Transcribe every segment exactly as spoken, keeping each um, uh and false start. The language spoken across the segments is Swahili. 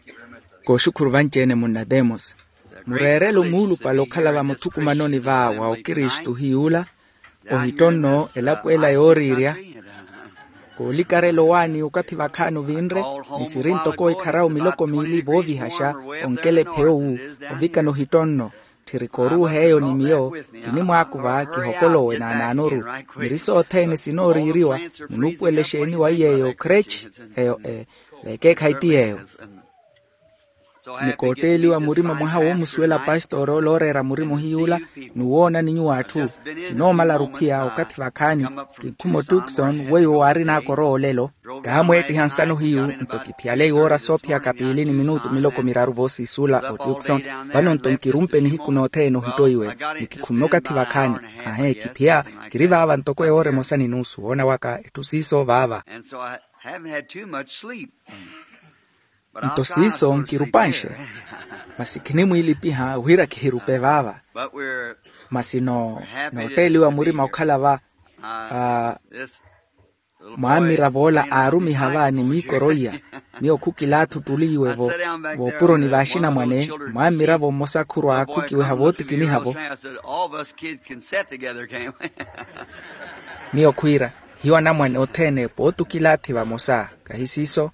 Koshukuru vanjene munademos. Murerelo mulu palokhala va mutukumanoni vawa o Kristu hiula o hitonno elapuela yoriria. Ko likarelo wani ukati vakhano vinre nisirinto ko ikharao miloko mili vovi hasha onkele peu ovikano hitonno tirikoru heyo ni mio ini mwakuva kihokolowe na nanoru miriso otene sinori iriwa nupuelesheni wa yeyo krech heyo e veke kaiti heyo nikoteli wa murima mwaha wo musuela pastoro lorera murimo hiula nuona ninyu watu kinomala rupia wakati vakani kikumo Tucson weyo wari na koro lelo kamweti hansano hiu ntokipiale ora sopia kapili ni minutu miloko miraru vosi sula o Tucson banonto mkirumpe ni hiku note no hitoiwe nikikumoka tivakani ahe kipia kiriva ava ntoko ore mosani nusu ona waka etusiso vava Ntosiso nkirupanshe masikini mwili piha uhira kihirupe vava masino na hoteli wa murima ukhalava uh, mwamira vola arumi havani mikoroia mio kukilatu tuliwe vo vo puro ni vashina mwane mwamira vo mosakuru akukiwe havoti kini havo mio kuira hiwa na mwane otene potu kilati va mosa kahisiso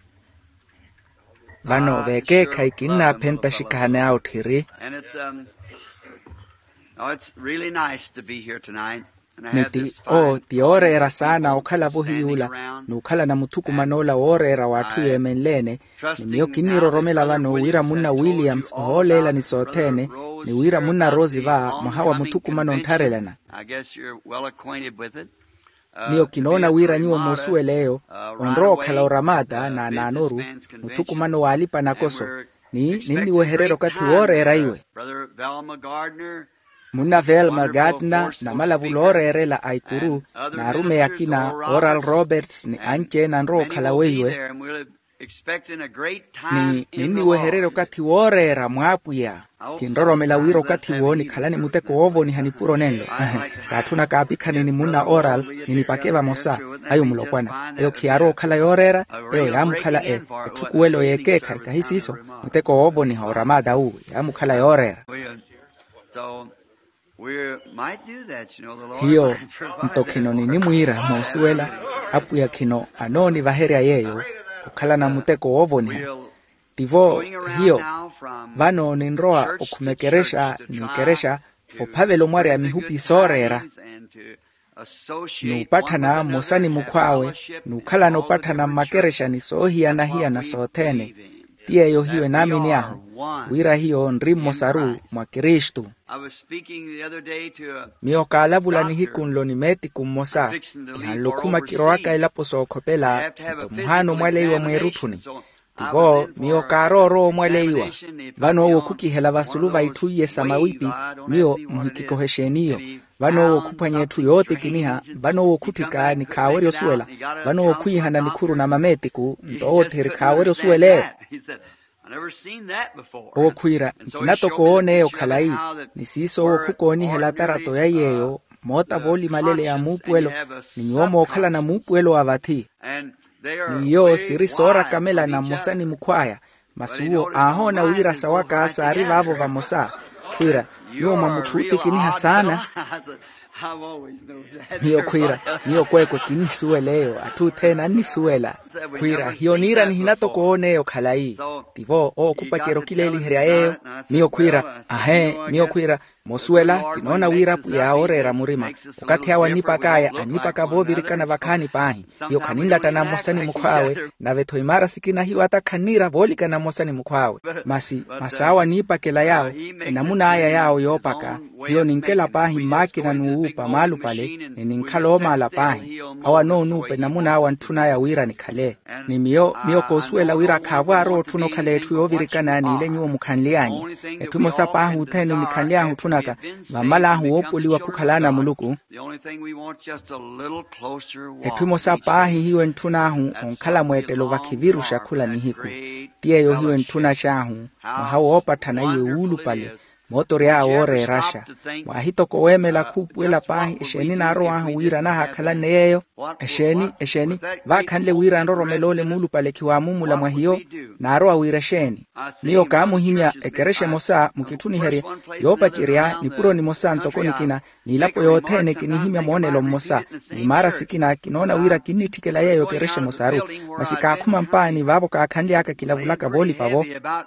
Vano veke kaikina penta shikane out here. And it's um oh it's really nice to be here tonight. Neti o tiore era sana okhala bohiula nukhala na mutuku manola ore era watu yemenlene ni mio kiniro romela vano wira munna Williams oholela ni sotene ni wira munna Rosie va mahawa mutuku manontarelana. I guess you're well acquainted with it. Mio kinona wira niwo mosue leo onro kala oramada na nanoru mutuku mano walipa nakoso ni nini weherero kati wore eraiwe Muna Velma Gardner na malavulore erela aikuru na arume yakina Oral Roberts ni anche na nro kala weiwe ni nini weherero kati wore era mwapuya kinroro melawiro kati woni kalani muteko ovo ni hanipuro nelo katuna kapikani ni muna Oral ni pakeva mosa ayo mulokwana ayo kiaro kala yorera ayo yamukala e tukuwelo yeke kaika hisiso muteko ovo ni horamada u yamukala yorera hiyo mtokino ni nimwira mosuela apu ya kino anoni vaheria yeyo ukala na muteko ovo ni Tivo hiyo vano ninroa okumekeresha nikeresha opavelo mwari ya mihupi sorera nupatana mosani mukwawe nukala nupatana makeresha ni sohia na hia na sotene tia yo hiyo nami ni ahu wira hiyo nri mosaru mwa Kristu mioka alavula ni hikunlo ni meti kumosa ihanlokuma kiroaka ilapo sookopela ito muhano mwale iwa mwerutuni Tivo mio karoro mwaleiwa vano wo kukihela vasulu vaituye samawipi mio muhikikohesheniyo vano wo kupanye tu yote kiniha vano wo kutika ni kawerio suela vano wo kuihana nikuru na mametiku ndote kawerio suele wo kuira kinato koone okalai nisiso wo kukoni hela tarato ya yeyo mota voli malele ya mupuelo ni nyomo okala na mupuelo avati Niyo siri sora kamela na mosani mkwaya masuo aho na wira sawaka asari vavo va mosa kuira yo mamututi kiniha sana Niyo kuira niyo kweko kinisueleo atu tena nisuela kuira hiyo nira ni hinato koone yo kalai tivo o kupachero kileli heriaeo niyo kuira ahe niyo kuira mosuela kinona wira ya orera murima ukati hawa nipakaya anipaka vovirikana vakani pahi hiyo kaninda tana mosani mukwawe na veto imara sikina hiyo ata kanira volika na mosani mukwawe masi masawa nipakela yao enamuna aya yao yopaka hiyo ninkela pahi makina nuupa malu pale ninkhaloma la pahi awa no nupe namuna awa ntuna ya wira nikale ni mio mio kosuela wira kavaro tuno kale tuyo virikana ni ile nyuo mukhanlianyi etumo sapahu utene nikhanlianyi tunaka vamalahu wopuliwa kukhalana muluku etumo sapahi hiyo ntunahu onkhala mwetelo vakivirusha khula nihiku tiyeyo hiyo ntuna shahu mahawo opatana iwe ulu pale motori ya ore rasha wahito kowemela kupwela pahi esheni naro wahu wira na hakala neyo esheni esheni vakhanle wira ndoro melole mulu pale kiwamumula mwahiyo naro awira sheni niyo kamuhimya ekereshe mosa mukituni heri yopa chiria nipuro ni mosa ntokonikina nilapo yothene kinihimya monelo mosa ni mara sikina kinona wira kinitikela yeyo kereshe mosaru masika kuma mpani vavo kakhanle aka kilavulaka voli pavo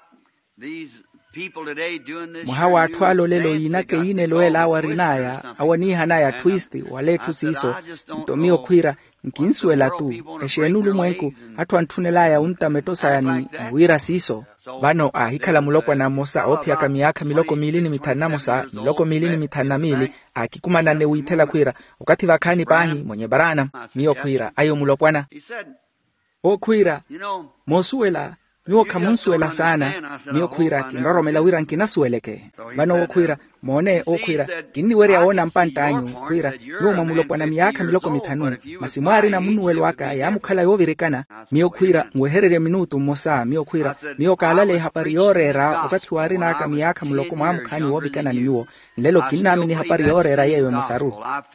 Mwahawa atwalo lelo inake ine loela awarinaya, awaniha ya twist, waletu siso, mtomio kwira, mkinsuela tu, eshenulu mwenku, hatu antunela ya unta metosa ya ni wira siso. Vano ahikala mulokwa na mosa opia kamiyaka miloko milini mitana mosa, miloko milini mitana mili, akikumana ne uitela kwira, wakati vakani pahi, mwenye barana, mio kwira, ayo mulokwana. O kwira, mosuela, Mio kamunsuela sana, mio kwira kinroromela wira nkinasueleke. Bano o kwira, mone o kwira, kini weri aona mpantanyu, kwira, yo mamulopwa na miyaka miloko mitanu, masimwari na munuelu waka ya mukala yovirikana, mio kwira, mweherere minutu mosa, mio kwira, mio kalale hapari yorera, wakati wari na aka miyaka muloko mamukani wovikana niyo, lelo kinami ni hapari yorera yewe mosaru.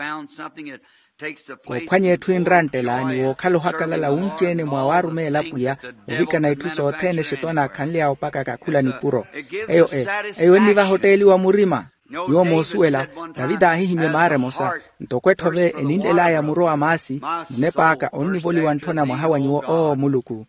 Kwanye twinrantela ni wokalo hakala la unchene mwawaru me lapuya ubika na itu sothene shetona kanli au paka kakula ni puro eyo e eyo niva hoteli wa murima yo mosuela Davida hihi memare mosa ntokwethove enindela ya muro amasi nepaka onivoli wantona mwahawa nyuo o muluku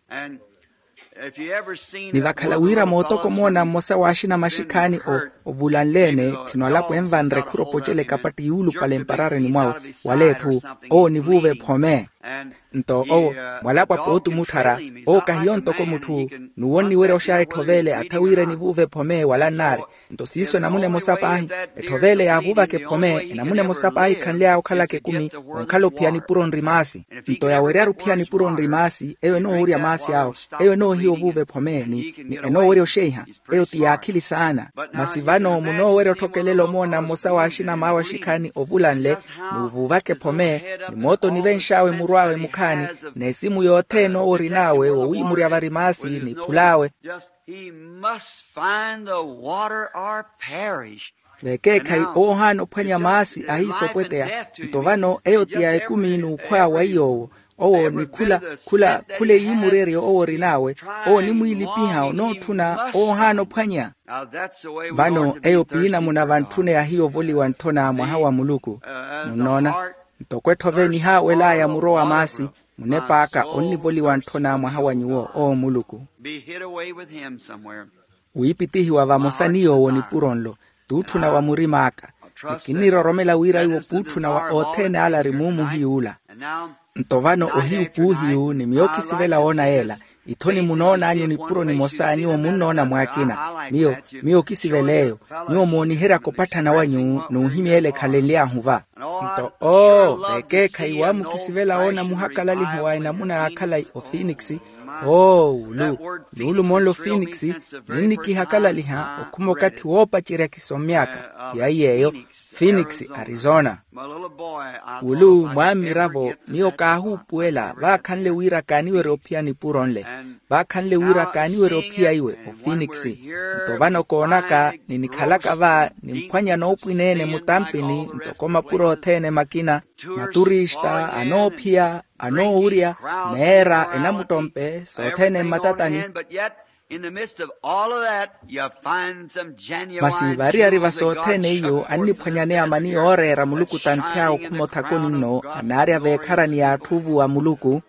Nivakala wira motoko mona mosa washina mashikani o ovulanlene kinwalapo emvanre kuro pochele kapati yulu pale mparare ni mwao waletu o nivuve pome nto o walapo potu mutara o kahiyon toko mutu nuwoni were oshae tovele atawire nivuve pome wala nare nto siso namune mosa pahi tovele ya vuva ke pome namune mosa pahi kanlea ukala ke kumi onkalo pia ni puro nrimasi nto ya werearu pia ni puro nrimasi ewe no uri amasi yao ewe no hiyo vuve pome ni, ni eno were osheha ewe tiya akili sana masivano muno were otokelelo mona mosa washina mawa shikani ovulanle nuvuvake pome ni moto nivenshawe muruawe mukani nesimu yote no uri nawe owi muri avarimasi ni pulawe Veke kai ohano pwenya maasi ahiso pwetea Ntovano eyo tia ekuminu kwa waiyo Owo ni kula kula kule imurere owo rinawe Owo ni muilipiha no tuna ohano pwenya Vano eyo pina munavantune ya hiyo voli wantona mwahawa muluku Munona Ntokwethove ni haa wela ya muroa masi Munepaka onivoli wantona mwahawa nyuo o muluku Uipitihi wa vamosaniyo woni puronlo Tutuna wa murimaka Ikiniro romela wira iwo putuna wa otene ala rimumu hiula Ntovano ohiu puhiu ni miyoki sivela ona ela Itoni munona anyo ni puro ni mosa anyo munona mwakina Mio, mio kisiveleyo Mio moni hera kopata na wanyu Nuhimi ele kalelea huva Nto, oh, beke kaiwamu kisivela ona muhakalali huwa ina muna akalai o Phoenixi Oh, ulu, lulu monlo Phoenixi Nini kihakalali ha okumo kati wopa chiria kisomiaka Ya yeyo, Phoenix, Arizona Ulu, mwami ravo, mio kahu puela Vakanle wira kaniwe ropia ni puronle Vakanle wira kaniwe ropia iwe o Phoenixi Ntovano koonaka, ninikalaka va Nimkwanya no upinene mutampini Ntokoma puro tene makina Maturista, anopia Ano uria, mera, enamutompe Sotene matatani Masi vari arriva sotene iyo Anni panyane amani ore ra muluku tantea ukumotako nino Anari ave karani ya tuvu wa muluku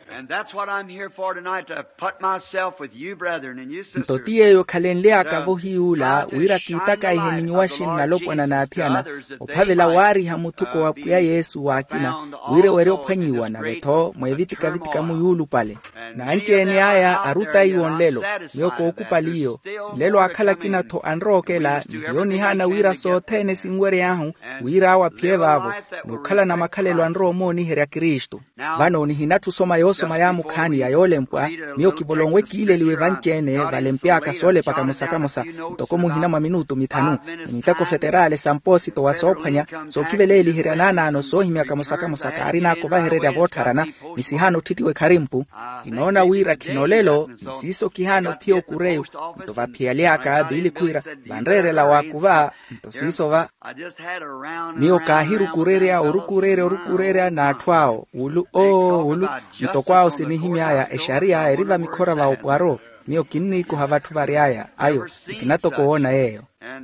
Ntotie yo kalenlea kavuhi ula Wira kitaka ihe ninyuwashin na lopo na natiana Opavela wari hamutuko wapuya Yesu wakina Wire were opanyiwa na veto Mwevitika vitika muyulu pale Na anche ni aya aruta iwon lelo Mioko okupaliyo Lelo akala kina to anrokela Yoni hana wira sotene singwere yahu Wira awa pievavo Nukala na makalelo anro mo ni heria Kristo Vano ni hinatu soma yoso mayamu kani ya yole mpwa Mioki bolongweki ile liwe vanchene Valempia kasole paka musaka musa Ntokomu hinama minutu mitanu Mitako federale samposi to wasopanya So kivele ili heria nana ano sohimia kamusaka musaka Arina kova hereria votarana Nisihano titiwe karimpu Ino unaona wira kinolelo msiso kihano pia ukureyu mtova pia liaka bili kuira bandrere la wakuva mtosiso va mio kahiru kurerea urukurerea urukurerea na atwao ulu o ulu mtokwao sinihimyaya esharia eriva mikora va upwaro mio kinni kuhavatu variaya ayo kinato kuona yeyo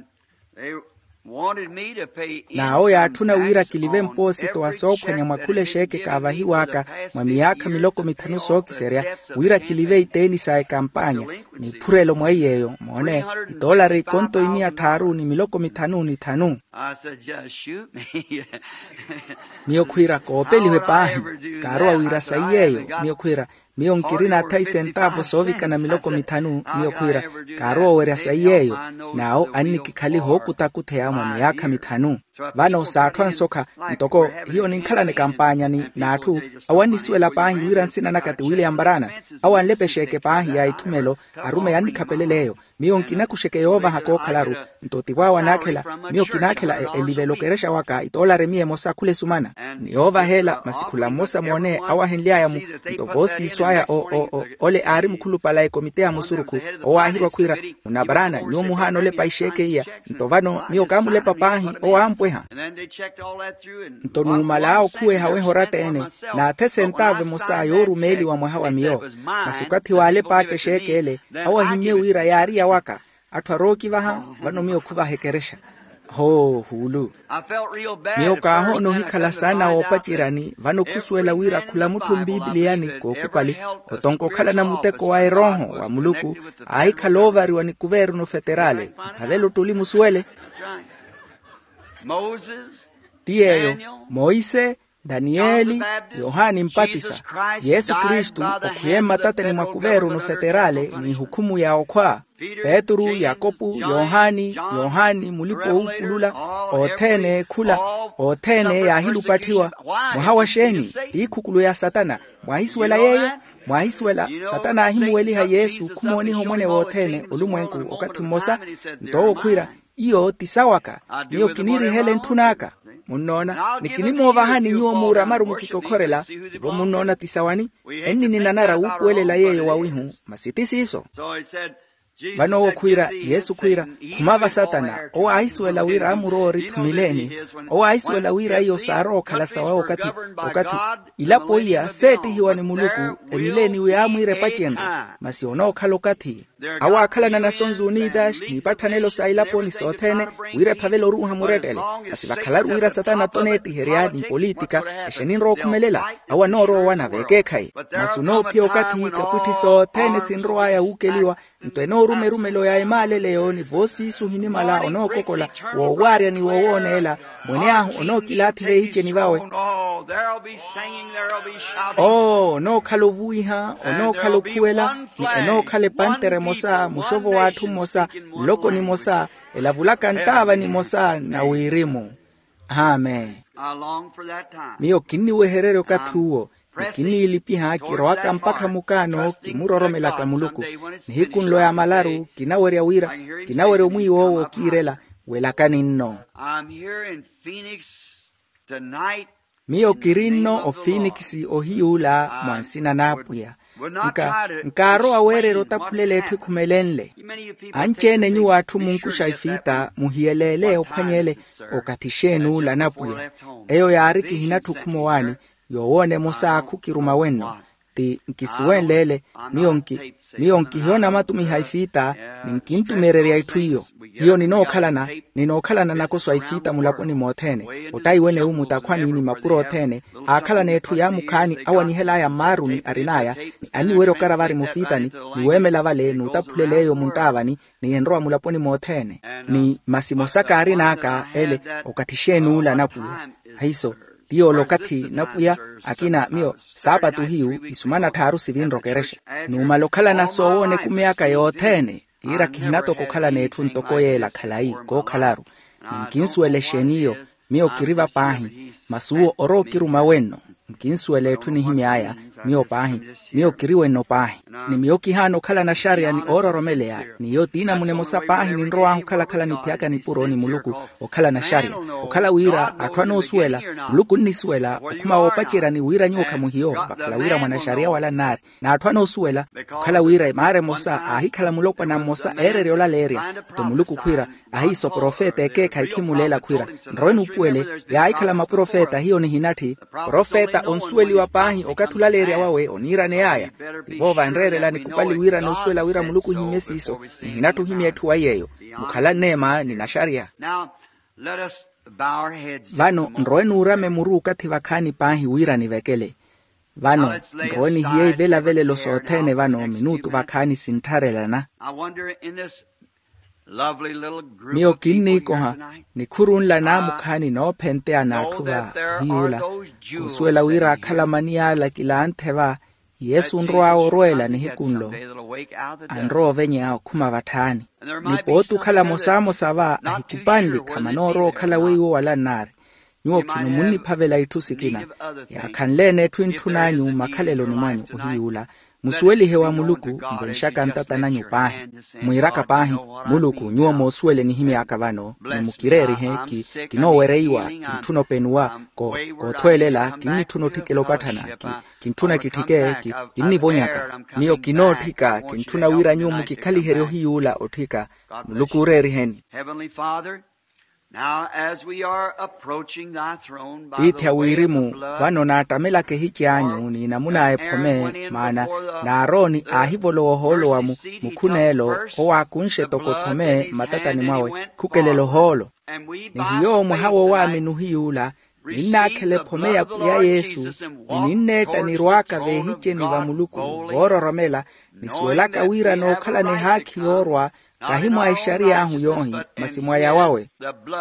na oya atuna wira kilive mposi toa sopanya mwakule sheke kavahi waka mwa miaka miloko mitanu soki seria wira kilive iteni sae kampanya ni purelo mwa yeyo mwone dolari konto ini ataru ni miloko mitanu ni tanu mio kuira koopeliwe pahi karoa wira sayeyo mio kuira mio nkirina tai centavo sovika na miloko mitanu mio kuira karoa wera sayeyo nao anni kikali hoku takute ya mwa miaka mitanu vano saatwa nsoka ntoko hiyo ninkala ni kampanya ni natu awani suela pahi wira nsina nakati William Barana awan lepe sheke pahi ya itumelo arume yani kapeleleyo mio nkina kusheke yova hako kalaru ntoti wawa nakela mio kinakela elivelo keresha waka itola remie mosa kule sumana ni ova hela masikula mosa mwone awa henlia ya mu ntobosi swaya o o o ole ari mkulu pala e komite ya musuruku o ahirwa kuira unabarana nyo muhano lepa isheke iya ntovano mio kamu lepa pahi o ampwe ntonu malao kuwe hawe horate ene na ate sentave mosa yoru meli wa mwahawa mio masukati wale pake shekele awa himye wira yari ya waka atwaroki vaha vano mio kuva hekeresha ho hulu mio kaho no hikala sana opachirani vano kusuela wira kula mutu mbibiliani kokupali otonko kala na muteko wa eroho wa muluku aikalovari wani kuveru no federale havelo tuli musuele Tieyo, Moise, Danieli, Yohani Mpatisa, Yesu Kristu, okuyema tate ni makuveru no federale ni hukumu ya okwa. Petru, Yakobu, Yohani, Yohani mulipo upulula, otene kula, otene ya hilu patiwa, muhawasheni, ikukulu ya satana, mwahiswela yeyo, mwahiswela satana ahimuweliha Yesu kumoniho mwene wotene ulumwenku okati mosa, ntoho kuira, iyo tisawaka niyo kiniri helen tunaka munona nikinimo vahani nyuo mura maru mukikokorela ibo munona tisawani enni ninanara upwelela yeyo wawihu masitisi iso vano wo kuira Yesu kuira kumava satana o aiswela wira amurori tumileni o aiswela wira iyo saro kala sawa wakati wakati ilapo iya seti hiwa ni muluku emileni uyamwire pachenda masiono kalokati awa akala na Nations Unidas ni patanelo sa ilapo ni sotene wire pavelo ruha muretele asibakala wira satana toneti heriani politika esheninro kumelela awa noro wana vekekai masuno pia wakati kaputi sotene sinro aya ukeliwa ntweno rume rume lo ya emale leo ni vosi suhini mala ono kokola wo waria ni woonela mwene ahu ono kilati le hiche ni vawe oh no kalovuiha ono kalokuela ni eno kale pantere mosa mushovo watu mosa loko ni mosa elavulaka ntava ni mosa na uirimu amen mio kini weherero katuo Nikini ilipiha kiroaka mpaka mukano kimuroromela kamuluku nihikun loya malaru kinaweria wira kinawere umui wowo kirela welakani nno mio kirino o Phoenix o hiula mwansina napuya nka nkaro awere rota pulele tukumelenle anchene nyu watu munkusha ifita muhielele opanyele okatishenu la napuya eyo yariki hinatu kumowani yowone mosa kukiruma weno ti nkisuwenlele mionki mionki hiona matumi haifita ninkintumereria ituyo hiyo ninokhalana ninokhalana nakoswa ifita mulaponi motene otai wene umuta kwani ni mapuro otene akhala netu ya mukani awani hela ya maruni arinaya ni ani wero karavari mufita ni niwemela vale nutaphuleleyo muntavani ni enroa mulaponi motene ni masimosaka arinaka ele okatishenu la napuya haiso Dio lokati napuya akina mio sabatu hiu isumana taru sivinro keresha numa lokala na soone kumeaka yotene kira kihinato kokala netu ntoko yela kalai ko kalaru ninkinsuele sheniyo mio kiriva pahi masuo oro kiruma weno ninkinsuele tu ni himiaya mio pahi mio kiriwe no pahi ni mio kihano kala na sharia ni ororomelea ni yo tina munemosa pahi ni nroa kala kala ni piaka ni puro ni muluku okala na sharia okala wira atwano suela muluku ni suela okuma opakira ni wira nyoka muhio bakala wira mwana sharia wala nari na atwano suela okala wira mare mosa ahi kala mulokwa na mosa erere ola leria to muluku kwira ahi so profeta eke kaikimulela kwira nroenu puele ya ahi kala maprofeta hiyo ni hinati profeta onsueli wa pahi okatulaleria wawe onira ne aya bova nrere la ni kupali wira no suela wira muluku himesi iso ni hinatu himietu wa yeyo mukala nema ni na sharia vano nroenu urame muru kati vakani pahi wira ni vekele vano nroeni hiye vela vele lo sotene vano minutu vakani sintarelana mio kinni koha ni kurunla na mukani no pente anatuva hiula kusuela wira kalamania la kilanteva Yesu nroa oroela ni hikunlo anro venya kuma vatani ni potu kala mosamo sava ahikupanli kama noro kala weiwo wala nari nyuo kinu muni pavela itusikina ya kanlene twintunanyu makalelo ni manyu uhiula musueli hewa muluku mbenshaka ntata nanyu pahi muiraka pahi muluku nyuo mosuele ni himi akavano ni mukireri heki kinowereiwa kintuno penua ko kotwelela kintuno tikelo patana ki kintuna kitike ki kinivonyaka niyo kinotika kintuna wira nyumu kikali heryo hiula otika muluku reri heni Now, as we are approaching thy throne by iti awirimu vano na atamela kehichi anyu ni namuna epome mana na aroni ahivolo oholo wa mukunelo owa kunshe toko pome matata ni mawe kukelelo holo ni hiyo muhawo wa minuhiula nina kele pome ya ya Yesu nineta ni ruaka vehiche ni vamuluku ororomela ni suelaka wira no kala ni haki orwa kahimu aisharia ahu yohi masimwa ya wawe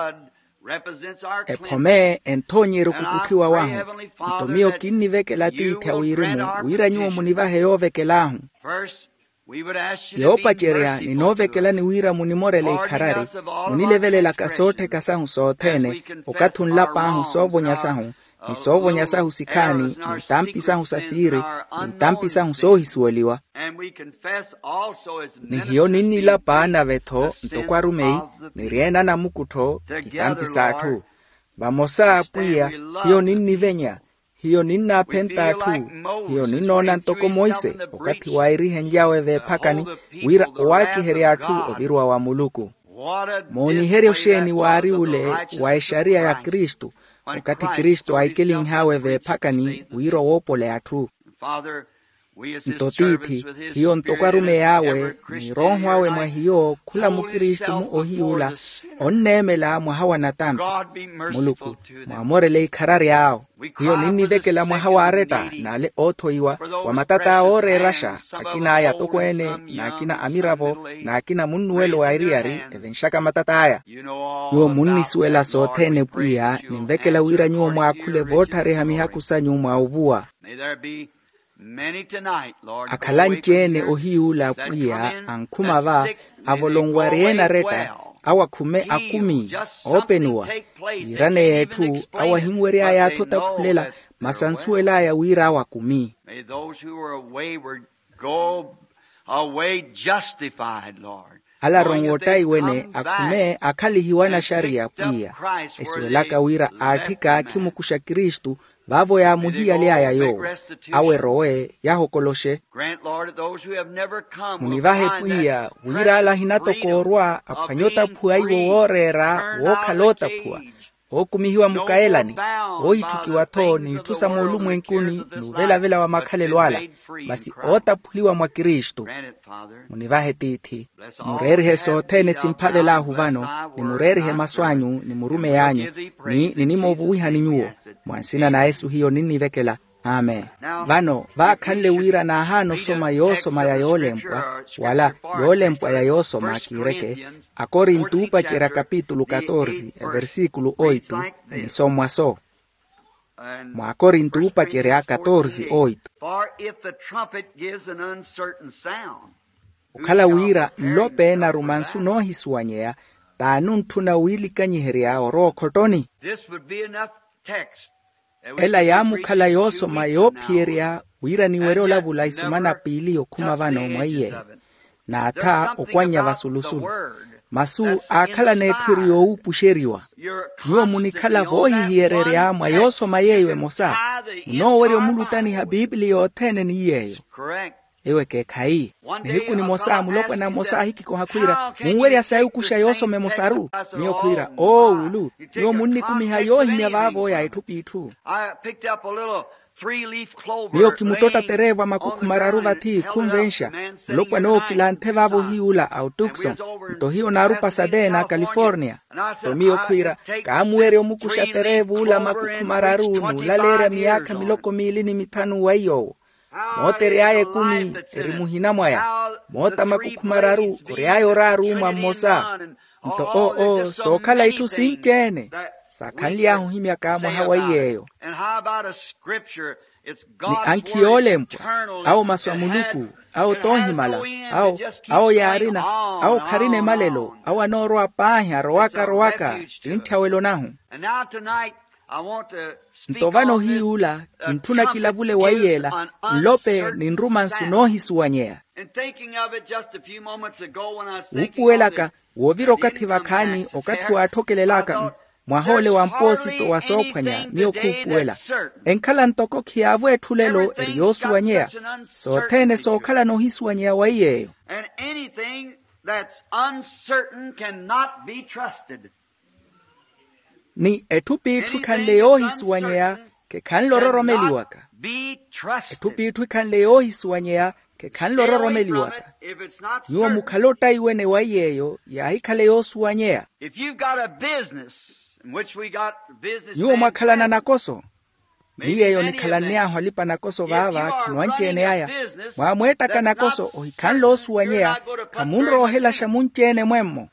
epome entonyiru kukukiwa wahu utomio kini veke lati ite wirimu wira nyuo muniva heyo veke lahu yopa cherea ni no veke la ni wira munimorele ikarari munilevele la kasote kasahu sotene ukatun lapa ahu sobo nyasahu ni sobo nyasahu sikani ni tampi sahu sasiri ni tampi sahu sohisueliwa ni hiyo nini la paana veto ntokwarumei ni riena na mukuto kitampi satu bamosa apuia hiyo nini venya hiyo nina penta tu hiyo ninona ntoko Moise wakati wairi henjawe ve pakani wira waki heri atu ovirwa wa muluku moni heri osheni wari ule wa sharia ya Kristo wakati Kristo aikiling hawe ve pakani wiro wopole atu ntotiti hiyo ntokwarume yawe ni roho wawe mwa hiyo kula mukristo mu ohiula onnemela mwa hawa natampi muluku mwamorele ikarari yao hiyo nini vekela mwa hawa areta na le otoiwa wa matata ore rasha akina aya tokwene na akina amiravo na akina munuelo wa iriari evenshaka matata aya yo munni suela sotene puya ni vekela wira nyuo mwa kule votare hamihakusa nyumwa uvua akalanchene ohiula puya ankuma va avolongwariena reta awa kume akumi openua irane yetu awa himwere aya tota pulela masansuela ya wira awa kumi ala rongotai wene akume akali hiwana sharia puya eswelaka wira atika kimukusha Kristu vavo ya muhia lea ya yo awe roe ya hokoloshe munivahe puya wira ala hinato korwa apanyota puya iwo worera wokalota puya okumihiwa mukaelani oitukiwa to ni tusa molu mwenkuni nuvela vela wa makalelo ala basi otapuliwa mwa Kristo munivahe titi murerihe sotene simpave la huvano ni murerihe maswanyu ni murume yanyu ni ninimovuwiha ni nyuo mwansina na Yesu hiyo nini vekela amen vano vakale wira na hano soma yosoma ya yolempwa wala yolempwa ya yosoma kireke akorintupa chera capítulo catorce versículo oito ni somwa so mwa akorintupa chera catorce oito ukala wira lope na rumansu no hisuanyea tanun tuna wili kanyiheria oro kotoni this would be enough text ela yamu kala yoso mayo pieria wira ni wero la vula isumana pili okuma vana omwaiye na ata okwanya vasulusulu masu akala nethirio upusheriwa niwo munikala vohi hiererea mayoso mayewe mosa no wero mulutani ha biblia othene ni yeyo ewe ke khai nihiku ni mosa mulokwe na mosa hiki ko hakwira muweri asayu kusha yoso me mosaru niyo kwira oh ulu niyo munni kumiha yo himya vavo ya itupitu niyo kimutota tereva makukumararu vati kumvensha mulokwe no kilante vavo hiula autukson to hiyo naru Pasadena California to miyo kwira kamuweri omukusha terevu ula makukumararu nulalere miaka miloko milini mitanu wayo mote reaye kumi erimuhina mwaya mota makukumararu reayo raru mamosa nto o o sokala itu sinchene sakanlia huhimya kama hawaiyeyo ni ankiole mpwa au maswamuluku au tohimala au au yarina au karine malelo au anoro apahya roaka roaka intawelo nahu ntovano hii ula kintuna kilavule waiyela lope ni nrumansu nohisuwanyea upuelaka woviro kati vakani okati watokelelaka mwahole wa mposito wa sophwanya niyo kupuela enkala ntoko kiavu etulelo eriosuwanyea so tene so kala nohisuwanyea waiyeyo ni etupitu kanleo hisuwanyea ke kanlororomeliwaka etupitu kanleo hisuwanyea ke kanlororomeliwaka niwo mukhalota iwene waiyeyo ya hikaleo suwanyea niwo mwakhalana nakoso niyeyo nikhalanea hwalipa nakoso vava kinwanchene aya mwamwetaka nakoso ohikanlo suwanyea kamunro ohela shamunchene mwemmo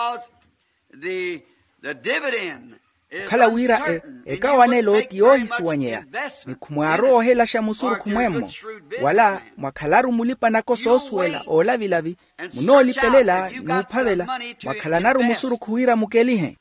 kala wira e ekawanelo tiyohisuwanyea ni kumwaro ohela shamusuru kumwemmo wala mwakhalaru mulipa nakoso osuela olavilavi munolipelela niuphavela mwakhalanaru musuru kuwira mukelihe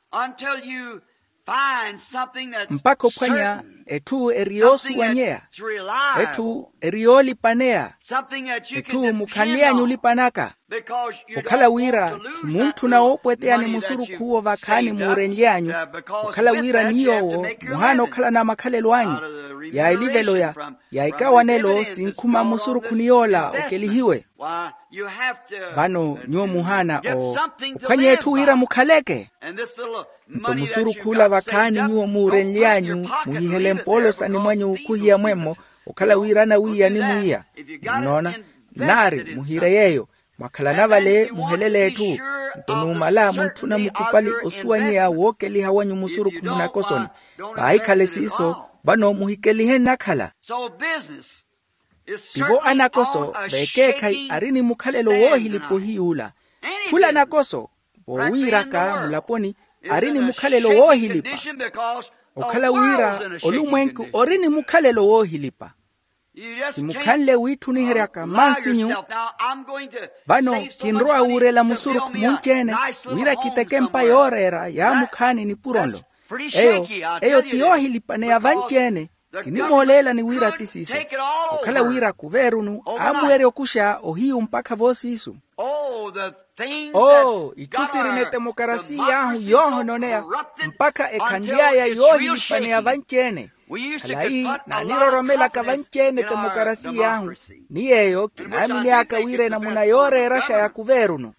mpako pwanya etu eriosuwanyea etu eriolipanea etu mukhanlia nyulipanaka ukhala wira kimuntu na opwetea ni musuru kuwo vakhani murenlyanyu ukhala wira niyowo muhano okhala na makhalelo anyu ya ilivelo ya ya ikawanelo sinkhuma musuru kuniyola okelihiwe vano nyo muhana o ukhanye etu wira mukhaleke nto musuru kula vakhani niwo murenlyanyu muhihele mpolo sani mwanyu kuhiya mwemo ukhala wira na wiya ni muya nona nari muhire yeyo mwakhalana vale muhelele etu ntonumala muntu na mukupali osuwanyea wokeli hawanyu musuru kumuna kosoni bahikhale siso bano muhikelihe nakhala tivo anakoso bekekai arini mukhalelo wohilipo hiula kula nakoso wowiraka mulaponi arini mukhalelo wohilipa okhala wira olumwenku orini mukhalelo wohilipa kimukhanle withuniheraka mansinyu bano kinroa urela musuru kumunchene wira kitekempa yorera ya mukhani ni puronlo eyo eyo tiyohilipane ya vanchene kinimolela ni wira tisiso okhala wira kuverunu amuere okusha ohiyu mpaka vosisu oh itusirine demokrasia yahu yoho nonea mpaka ekandiaya yohilipane ya vanchene halai na niroromela ka vanchene demokrasia yahu niyeyo kinamine akawire na munayore rasha ya kuverunu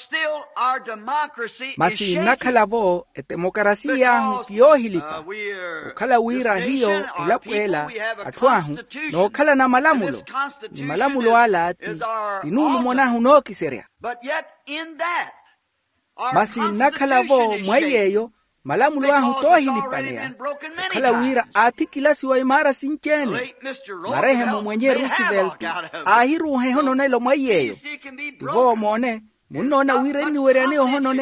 masi nakhalavo edemokrasia yahu tiyohilipa ukhala wira hiyo ilapuela atwahu nokhala na malamulo ni malamulo ala ati tinulu monahu nokiseria masi nakhalavo mwayeyo malamulo ahu tohilipanea ukhala wira ati kilasi wa imara sinchene marehemu mwenye Roosevelt ahiru hehono nelo mwayeyo tivo mone munona wira ni werane ohononea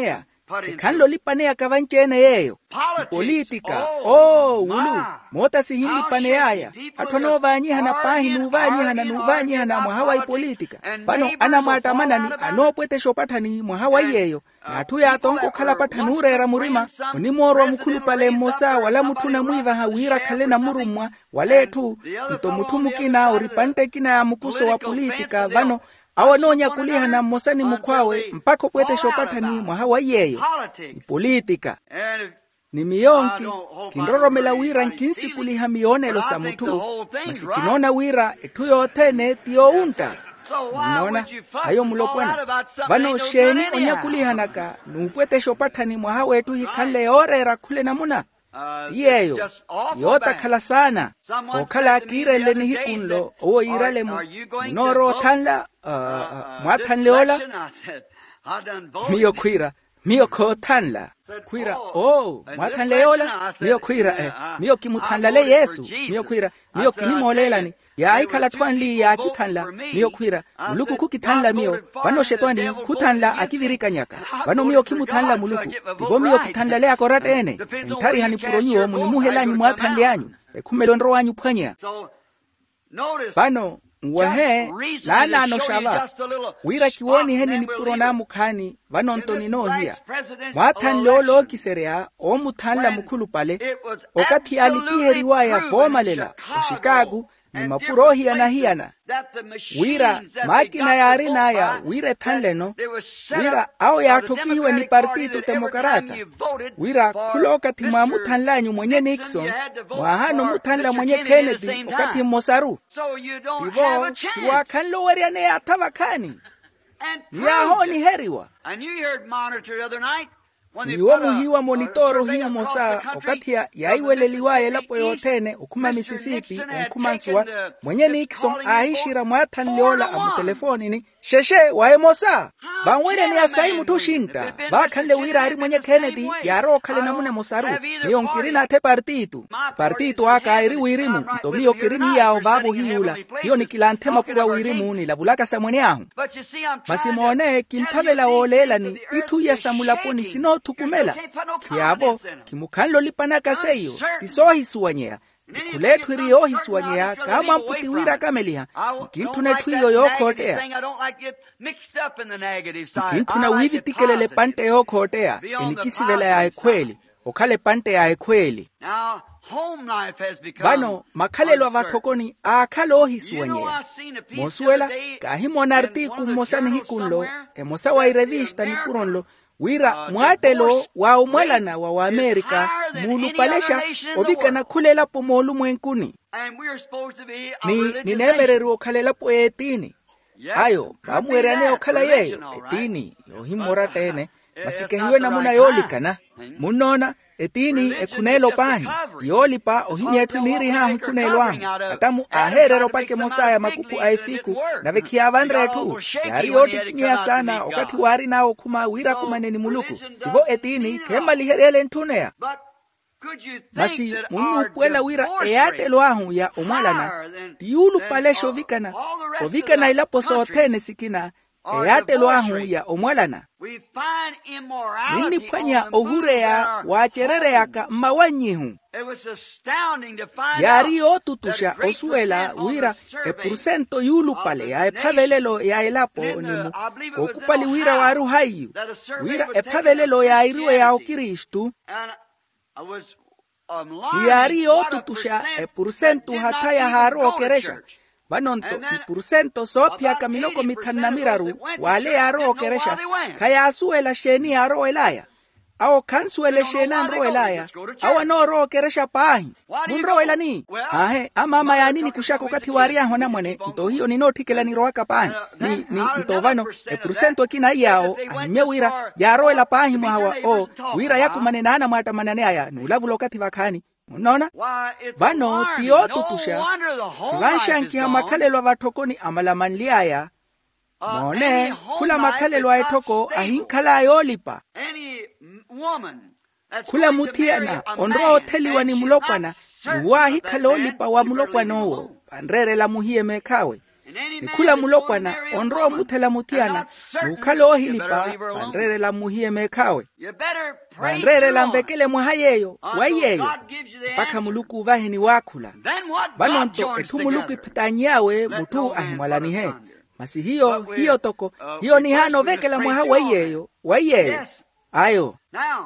kikhanlo lipanea kavanchene yeyo politika oh ulu mota sihim lipaneaya athono vanyihana pahi nuvanyihana nuvanyihana mwahawa ipolitika pano ana matamanani anopwete shopathani mwahawa yeyo nathu ya tonko khala pathanurera murima unimoro mkhulu pale mosa wala muthuna mwiva hawira khale na murumwa walethu nto muthu mukina uripante kina ya mukuso wa politika vano awanonya kulihana mosani mukhwawe mpako pwete shopathani mwahawa yeyo ipolitika ni miyonki kinroromela wira nkinsi kuliha mionelo sa muthu masikinona wira ethu yothene tiyo unta Nona, ayo mulopwana. Vano sheni onya kulihanaka, nupwete shopathani mwahawe tu hikale ore rakule namuna. Yeyo, yota khala sana. Okhala kirele ni hikunlo, owo irale mu. Noro thanla, mwathanle ola. Miyo kwira, miyo ko thanla. Kwira, oh, mwathanle ola. Miyo kwira, eh, miyo kimuthanlale Yesu. Miyo kwira, miyo kinimolelani. Ya aikala twanli ya kithanla miyo khwira muluku kukithanla miyo vano shetwani kuthanla akivirika nyaka vano miyo kimuthanla muluku tivo miyo kithanla le akoratene ntari hani puronyo muni muhelanyi mwathanle yanyu ekhumelo nro wanyu phwanya vano ngwahe lana ano shava wira kiwoni heni ni purona mukhani vano ntoni no hiya mwathanle olo kiserea o muthanla mukhulu pale okati alipiheriwa ya vomalela oshikagu ni mapurohi na hiana wira makina ya arina ya wira thanleno wira au ya tokiwe ni partido demokrata wira kuloka tima muthanlanyu mwenye Nixon mwahano muthanla mwenye Kennedy okati Mosaru tivo kiwa kanlo wariane ya tavakani ya honi heriwa niwo muhiwa monitoro hiyo mosa okati ya yaiweleliwaye lapo yotene ukuma Mississippi onkumanswa mwenye Nixon ahishira mwathan leola amu telefoni ni sheshe wae mosa banwere ni asai mutushinta bakhanle wira ari mwenye Kennedy yaro khale namune Mosaru niyo nkirina te partitu partitu aka iri wirimu ntomiyo kirimi yao babu hiula hiyo ni kilante mapura wirimu ni lavulaka samwene ahu masimone kimpavela olela ni itu ya samulaponi sino tukumela kiabo kimukhanlo lipanaka seyo tisohi suwanyea kulethu iriyo hisuwanyea kama mputi wira kameliha kintuna twiyo yokhotea kintuna wivi tikelele pante yokhotea inikisivela ya ekweli okhale pante ya ekweli vano makhalelo avathokoni akhalo hisuwanyea mosuela kahimona artiku mosani hikunlo emosa wa irevista ni puronlo wira mwatelo wa umwalana wa wa Amerika mulu palesha obikana khulela po molu mwenkuni ni ninemereri okhalela po etini ayo bamwerane okhala yeyo etini yohimora tene masikehiwe namuna yolikana munona etini ekhunelo pahi yolipa ohimyethu miri ha hukunelo ahu atamu aherero pake mosaya makuku aifiku na vekia vanretu yari yoti kinya sana okati wari nao kuma wira kumaneni muluku ivo etini kema liherele ntunea masi munu puela wira eatelo ahu ya omwalana tiulu palesho vikana ovikana ilapo sootene sikina eatelo ahu ya omwalana nini pwanya ohure ya wacherere yaka mawanyihu yari otutusha osuela wira e porcento yulu pale ya epavelelo ya elapo nimu kokupali wira waru hayu wira epavelelo ya iriwe ya okiristu yari otutusha e porcento hata ya haro okeresha vanonto i porcento sopya kamiloko mithanamiraru wale yaro okeresha kaya asuela sheni yaro elaya ao kansuele shena nro elaya awa no ro okeresha pahi munro elani ahe amama ya nini kushako kati waria hona mwene nto hiyo ni notikela ni roaka pahi ni ni nto vano e porcento kina yao ahime wira yaro ela pahi mwawa o wira yaku manena ana mwata manane aya nulavulo kati vakani unaona vano tiyo tutusha kivanshanki ha makhalelo avathokoni amalamanli aya mone kula makhalelo ayethoko ahinkhala ayolipa kula muthiana onro otheliwa ni mulopwana niwahi khalo lipa wa mulopwana owo panrere la muhiye mekhawe nikula mulopwana onro muthela mutiana nukalo hilipa bandrere la muhie mekawe bandrere la mbekele mwahayeyo wayeyo paka muluku vahini wakula banonto etu muluku ipitanyawe mutu ahimwalani he masi hiyo hiyo toko hiyo ni hano vekela mwaha wayeyo wayeyo ayo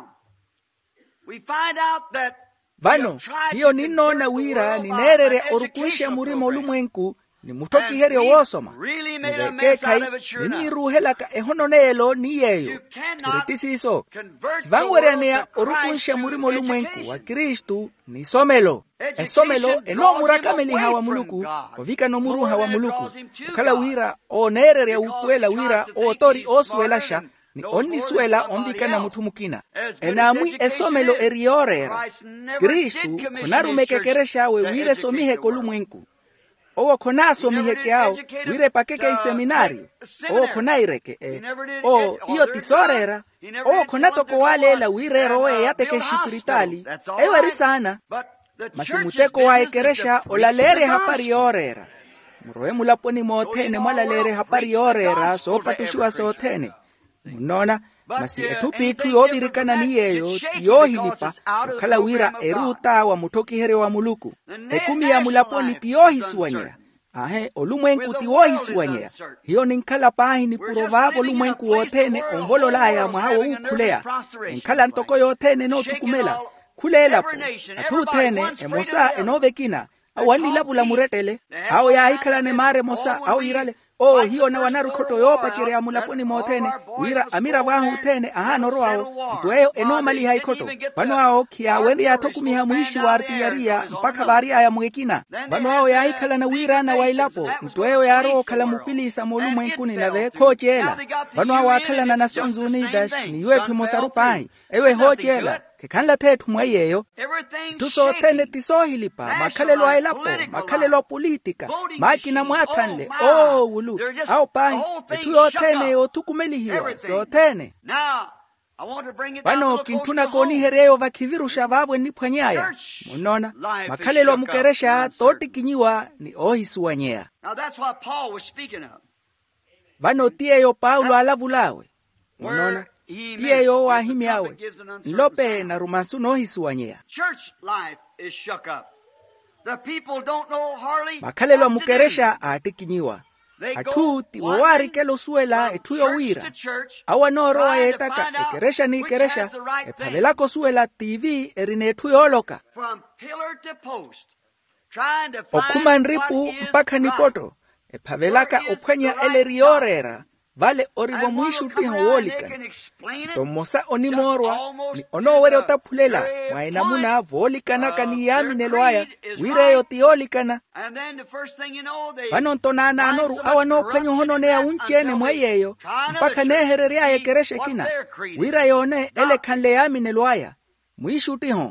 vano hiyo ninona wira ninerere orukunsha murimo olumwenku ni mutoki herio wosoma nivekekai niniruhelaka ehononelo niyeyo kiritisiso kivangwerenea orukunsha murimo olumwenku wa Kristu nisomelo esomelo eno murakameli hawa muluku ovika no muruha wa muluku ukala wira onerere ukwela wira otori oswelasha ni onni suela ombika na mutumukina enamwi esomelo eriorera Kristu konarumekekeresha we wire somihe kolumwenku owo kona somiheke ao wire pakeke iseminari owo kona ireke e o iyo tisorera owo kona toko wale la wire roe yateke shipiritali eweri sana masimuteko waekeresha olalere hapari orera muroe mulaponi mootene mwalalere hapari orera sopa tushiwa sootene munona masi etupitu yovirikana niyeyo tiyohilipa ukala wira eruta wa mutoki here wa muluku ekumi ya mulaponi tiyohisuanyea ahe olumwenku tiyohisuanyea hiyo ninkala pahi ni purovavo olumwenku wotene onvololaya mwahawo ukulea ninkala ntoko yotene no tukumela kulelapo atutene emosa enovekina awanilabula muretele ao yahikalane mare mosa au irale o hiyo na wanarukoto yopa chire ya mulaponi motene wira amira wahu tene ahano roao mtueyo enomali haikoto bano ao kia wendi ya tokumi ha muishi wa artillaria mpaka baria ya mwekina bano ao ya hikala na wira na wailapo mtueyo ya roo kala mupilisa molu mwenkuni na ve kochela bano ao akala na Nations Unidas ni wetu mosarupai ewe hochela kekanla tetu mwayeyo tuso tene tisohilipa makalelo ailapo makalelo politika makina mwatanle o wulu au pai tuyo tene otukumeli hiyo so tene bano kintuna koni hereo vakivirusha vavwe ni pwanyaya munona makalelo mukeresha toti kinyiwa ni ohisuanyea bano tiyeyo Paulo alavulawe munona tiyeyo wahimiawe lope na rumansu nohisuanyea makalelo mukeresha atikinyiwa atu tiwawari kelo suela etuyo wira awa noro wa etaka ekeresha ni keresha epavelako suela T V erine etuyo oloka okuma nripu mpaka nipoto epavelaka opwenya eleriorera vale orivo mwishu tiho wolikan tomosa onimorwa ni onowere otaphulela mwainamuna volikanaka ni yaminelwaya wireyo tiolikana vano ntonana anoru awa nophenyo honone ya unchene mwayeyo mpaka nehereria yekereshe kina wira yone elekhanle yaminelwaya mwishu tiho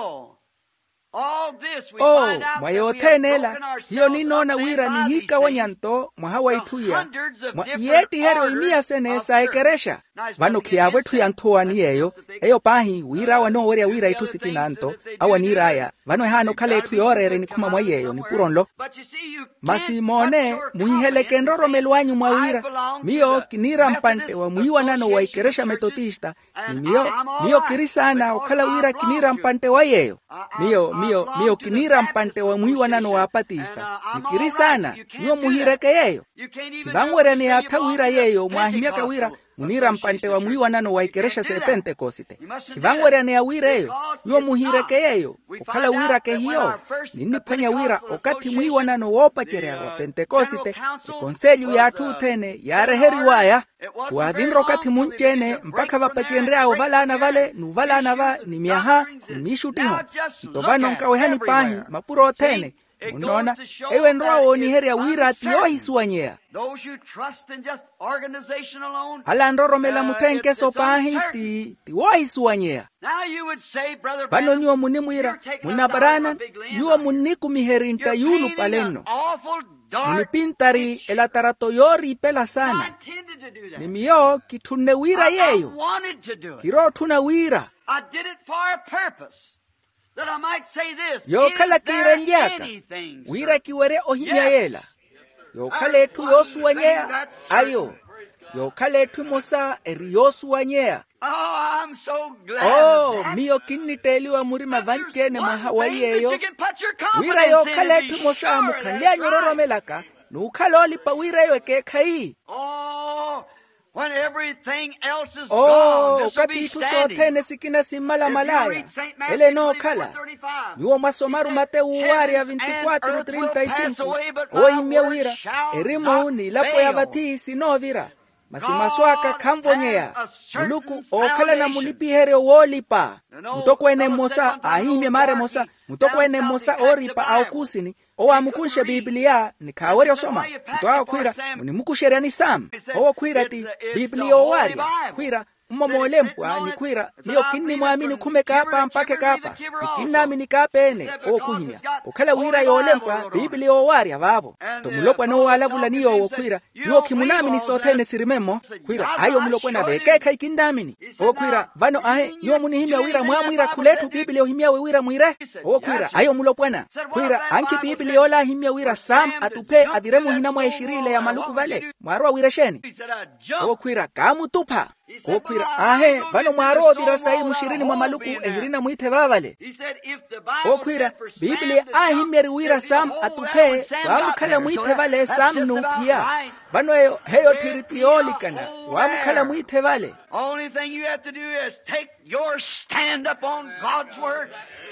oh mwayothenela hiyo ninona wira ni hika wanyanto mwahawa ituya mwa yeti hero imia sene saekeresha vano kiavwe tuyantoa ni eyo eyo pahi wira wano were wira itusikinanto awa niraya vano hano kale tuyorere ni kuma mwayeyo ni puronlo masimone muhiheleke ndoro melwanyu mwa wira mio kinira mpante wa muiwa nano waikeresha metodista ni mio mio kirisana ukala wira kinira mpante wa yeyo mio mio mio kinira mpante wa muiwa nano wa apatista ni kirisana mio muhireke yeyo kivangwere ni ata wira yeyo mwahimiaka wira munira mpante wa muiwa nano waikeresha se Pentekosite kivangwere ni awireyo mio muhireke yeyo ukala wira ke hiyo nini penya wira okati muiwa nano wopa cherea wa Pentekosite konselyu ya tutene ya reheri waya kuadhinro kati munchene mpaka vapachendrea uvalana vale nuvalana va ni miaha ni mishutiho ntovano nkawehani pahi mapuro otene unona ewe ndroa ni heri ya wira tiyohisuanyea ala ndoro mela mutenke so pahi ti tiwohisuanyea bano nyuwa munimwira munabarana nyuwa muniku miherinta yulu paleno munipintari elatarato yori pela sana mimiyo kitune wira yeyo kiro tuna wira yo kala kirenjaka wira kiwere ohimya yela yokhaletu yosuwanyea ayo yokhaletu mosa eri yosuwanyea. Oh, I'm so glad. Oh, miyo kinniteliwa murima vanchene mahawayeyo. Wira yokhaletu mosa mukhanlia nyororomelaka nukhalolipa wira kekai. Oh, when everything else is oh, gone, this will be kati tu standing. sothene sikina simala malaya. Ele no khala. Yuo masomaru Mateu uwari ya veinticuatro treinta y cinco. O imye wira. Erimo uni lapo ya batisi no vira. Masimaswaka kamvonyea. Muluku okhala na mulipihere wolipa. Mutoko ene mosa ahimye mare mosa. Mutoko ene mosa oripa au kusini. Owa mukunshe Biblia ni kawari osoma. Mtoa kwira muni mukusheria ni sam. Owa kwira ti Biblia owaria. Kwira mmomole mpwa ni kwira miyo kinni muamini kume kapa mpake kapa. Nikinami ni kapene owa kuhimya. Okala wira yole mpwa Biblia owaria vavo. Tomulopwa no walavula niyo owa kwira. Yo kimunami ni sotene sirimemo. Kwira ayo mulopwa na vekeka ikindamini. Owa kwira vano ahe nyo muni himya wira muamwira kuletu Biblia ohimya we wira mwire. Owa kwira ayo mulopwa na. Kwira anki Biblia ola himya wira sam atupe aviremu hinamwa eshirile ya maluku vale. Mwarua wira sheni. Owa kwira kamu tupa. Owa kwira ahe vano mwaro vira sahi mushirini mwa maluku ehirina muite vavale. Owa kwira Biblia ahimyeri wira sam atupe wamukhala muite vale sam nupia. Vano heyo heyo tiritiyolikana wamukhala muite vale. Only thing you have to do is take your stand up on God's word.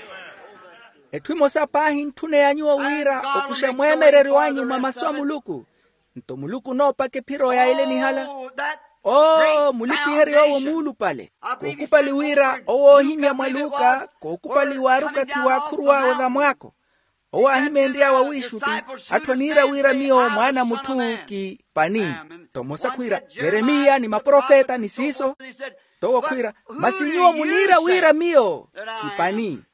Etwimosa pahi ntune yanyuwa wira okusha mwemereri wanyu mamaswa muluku. Nto muluku no pake piro ya ile nihala. Oh, mulipiheri owo mulu pale. Kokupali wira owo himya mwaluka. Kokupali waruka tiwa kurwa wadha mwako. Owo ahimendria wa wishuti. Atonira wira miyo mwana mutu ki pani. Tomosa kwira Yeremia ni maprofeta ni siso. Towo kwira masinyuwa munira wira miyo ki pani.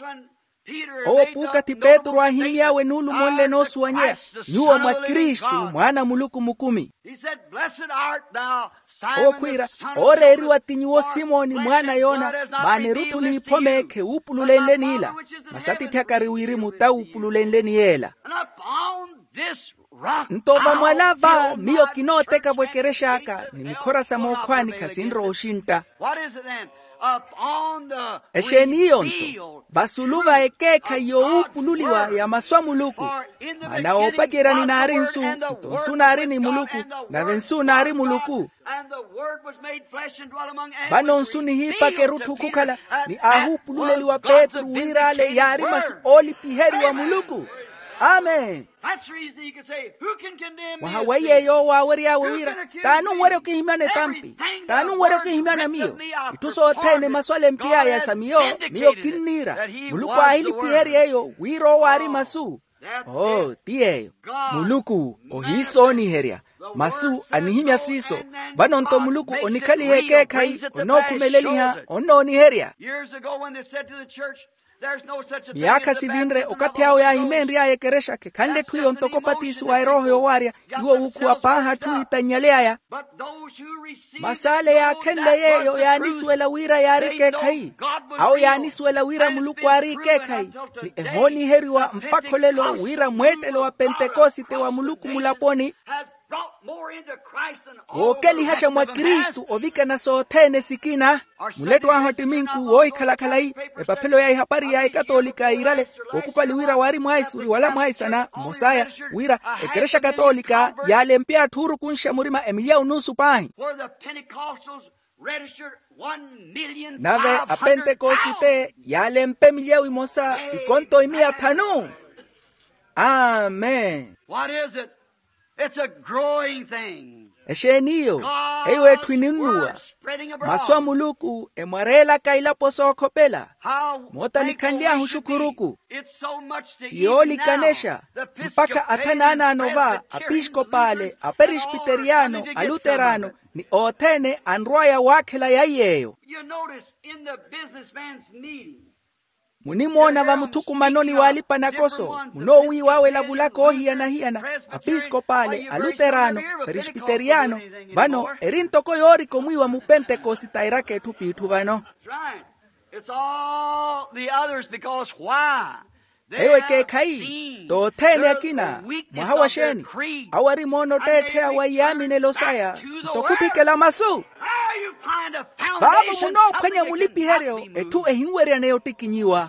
Owo puka ti Petro ahimya we nulu mwole no suwanyea. Nyuwa mwa Kristu mwana muluku mukumi. Owo kwira ore eriwa tinyuwo Simoni mwana Yona. Mane rutu ni ipomeke upululendeni ila. Masati tiakari wiri muta upululendeni yela. Ntova mwalava miyo kinoteka bwekereshaka. Ni mikora sa mokwani kasindro oshinta. Esheniyo nto basuluva ekeka yo upululiwa ya maswa muluku. Mana opajirani nari nsu nsu nari ni muluku na vensu nari muluku. Bano nsu ni hipa kerutu kukala ni ahu pululeli wa Petru wirale yari masu oli piheri wa muluku. Amen. Wahawaye yo wawari ya wawira. Tanu mwere ukihimane tampi. Tanu mwere ukihimane miyo. Ituso otene maswale mpia ya samiyo. Miyo kinira. Muluku ahili piheri yeyo. Wiro wari masu. Oh, tiyeyo. Muluku ohiso ni heria. Masu anihimya siso. Bano nto muluku onikali heke kai. Ono kumeleliha. Ono ni heria. Miaka sivinre okati hao ya himenri ya yekeresha ke kande tuyo ntoko patisu wa roho yo waria yuwa ukuwa paha tu itanyalea ya masale ya kende yeyo ya niswela wira ya rike kai au ya niswela wira muluku wa rike kai ni ehoni heri wa mpako lelo wira mwetelo wa Pentekosite wa muluku mulaponi okeli hasha mwa Kristu ovika na sotene sikina muletu wa hotiminku oi kalakalai epapelo ya hapari ya katolika irale okupali wira wari mwaisuri wala mwaisana mosaya wira ekeresha katolika yale mpia turu kunsha murima emilia unusu pahi nave a Pentekosite yale mpe milia uimosa ikonto imia tanu. Amen. What is it? It's a growing thing. Esheniyo, ewe twininua. Maswa muluku, emwarela kaila poso okopela. Mota nikandia hushukuruku. Ioli kanesha, mpaka atanana anova, apiskopale, aperispiteriano, aluterano, ni otene anruaya wakela ya yeyo. You notice in the businessman's meetings, munimona va mutuku manoni walipa na koso. Munowi wawe lavulako hiana hiana. Apiskopale, aluterano, presbiteriano. Vano, erintoko yori komuiwa mu Pentekosita irake tupi itu vano. That's right. It's all the others because why? ewe kekai to tene akina mwahawasheni awari mono tete awayami nelosaya tokutikela masu baba muno kwenye mulipi hereo etu ehinwere neotikinyiwa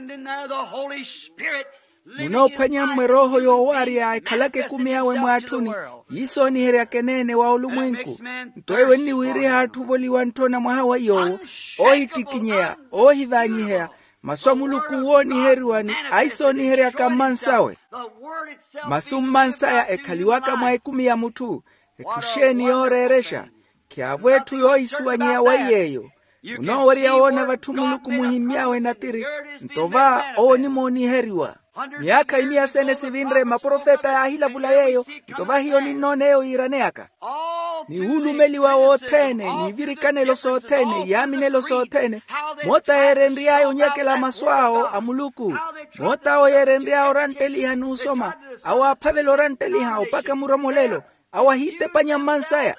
muno penya mweroho yo wari aikalake kumiawe mwatuni yiso ni herea kenene wa ulumwenku ntoewe ni wiri hatu voliwa ntona mwahawa yo ohitikinyea ohivanyihea masomuluku woni heriwani aiso ni herea kamansawe masummansaya ekaliwaka mwaikumi ya mutu etusheni yoreresha kiavwetu yo isuwanyea wayeyo uno wari yaona vatumuluku muhimyawe natiri ntova oni moni heriwa miaka imia sene sivinre maprofeta ya hila vula yeyo ntova hiyo ni noneyo iraneaka ni hulumeli wa otene ni virikane lo sotene yamine lo sotene mota yerendriayo nyekela maswao amuluku mota o yerendriayo ranteli hanusoma awa pavelo ranteli ha opaka muromolelo awa hite panyamansaya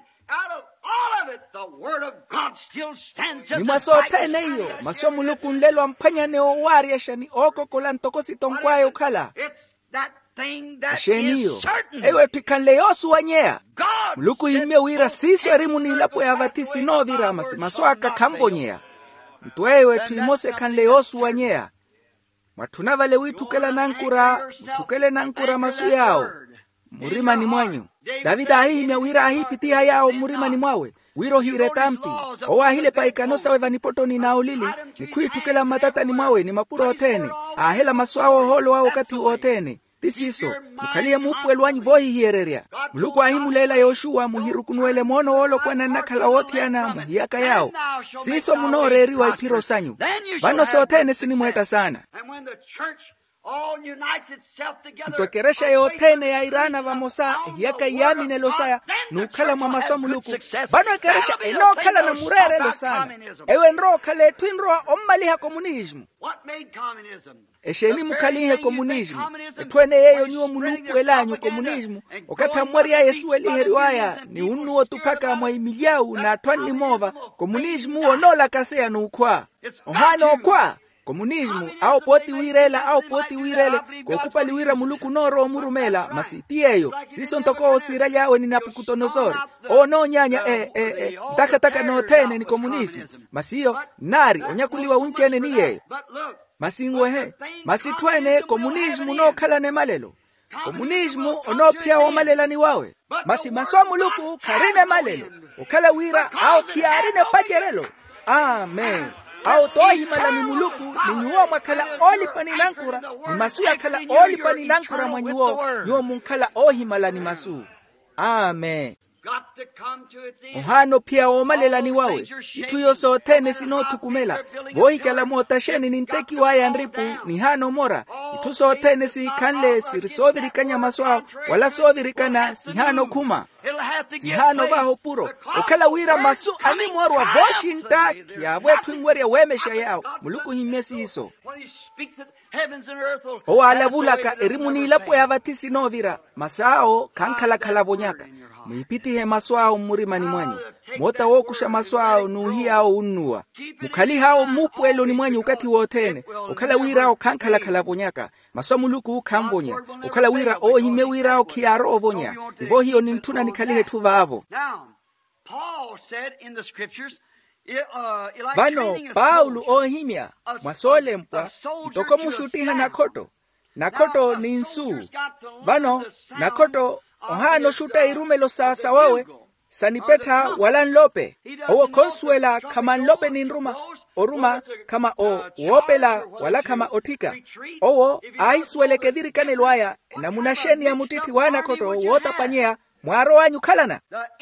ni masotene iyo masomuluku nlelo ampanyane o wariesha ni oko kolantokosi tonkwayo kala asheniyo ewe pikanle yosu wanyea muluku hime wira siso erimu nilapo ya vatisi no vira masi maswaka kamvonyea mtuewe tuimose kanle yosu wanyea matunavale witukela nankura mtukele nankura masu yao murima ni mwanyu Davida ahimya wira ahipitia yao murima ni mwawe wiro hire tampi owa hile paikanosa we vanipotoni na olili ni kuitukela matata ni mwawe ni mapuro otene ahela maswao holo wao kati otene tisiso mukalie mupwe lwanyi vohi hiereria muluku ahimulela Yoshua muhirukunuele mono wolo kwa nanakala woti anamu hiyaka yao siso munoreri wa ipiro sanyu vano sotene sinimweta sana mtokeresha yotene ya irana vamosa hiyaka yamine losaya nukala mwa masomuluku bano ekeresha enokala na murere losana ewe nro kale twinroa ommaliha komunismu esheni mukalihe komunismu etwene yeyo niwo mulupu elanyu komunismu okata mwari ya yesu eliheriwaya ni unuo tupaka mwa imilyau na twani mova komunismu onola kasea nukwa ohano okwa komunismu au poti wirela au poti wirele kokupali wira muluku noro murumela masitiyeyo siso ntoko osira yawe ninapukutonosori ono nyanya e e e taka taka no tene ni komunismu masiyo nari onyakuliwa unchene niye masingwe he masitwene komunismu no kala ne malelo komunismu ono pia o malela ni wawe masi maso muluku karine malelo okala wira au kiarine pacherelo amen au tohi malani muluku ni nyuo mwakala oli pani nankura ni masu ya kala oli pani nankura mwanyiwo nyuo munkala ohi malani masu amen ohano pia omalela ni wawe ituyo sotene sino tukumela vohi chala motasheni ninteki waya nripu ni hano mora itu sotene si kanle sirisovirikanya maswao wala sovirikana si hano kuma si hano baho puro okala wira masu ani mwarwa voshinta kia wetu ingweria wemesha yao muluku himesi iso owa alavulaka erimuni ilapo ya vatisi novira masao kankala kalavonyaka muipitihe maswao murimani mwanyu mota wokusha maswao nuhiao unnuwa mukali hao mupwelo ni mwanyu ukati wotene ukala wirao kankala kalavonyaka maswa muluku kamvonya ukala wira ohime wirao kiaro ovonya ivo hiyo nintuna nikalihe tuvavo vano Paulo ohimya mwasole mpwa mtoko mushutiha nakoto nakoto ni nsu vano nakoto ohano shuta irumelo sasa wawe sanipeta wala nlope owo konsuela kama nlope ni nruma oruma kama o wopela wala kama otika owo aiswele virikane lwaya na munasheni ya mutiti wana koto wota panyea mwaro wanyu kalana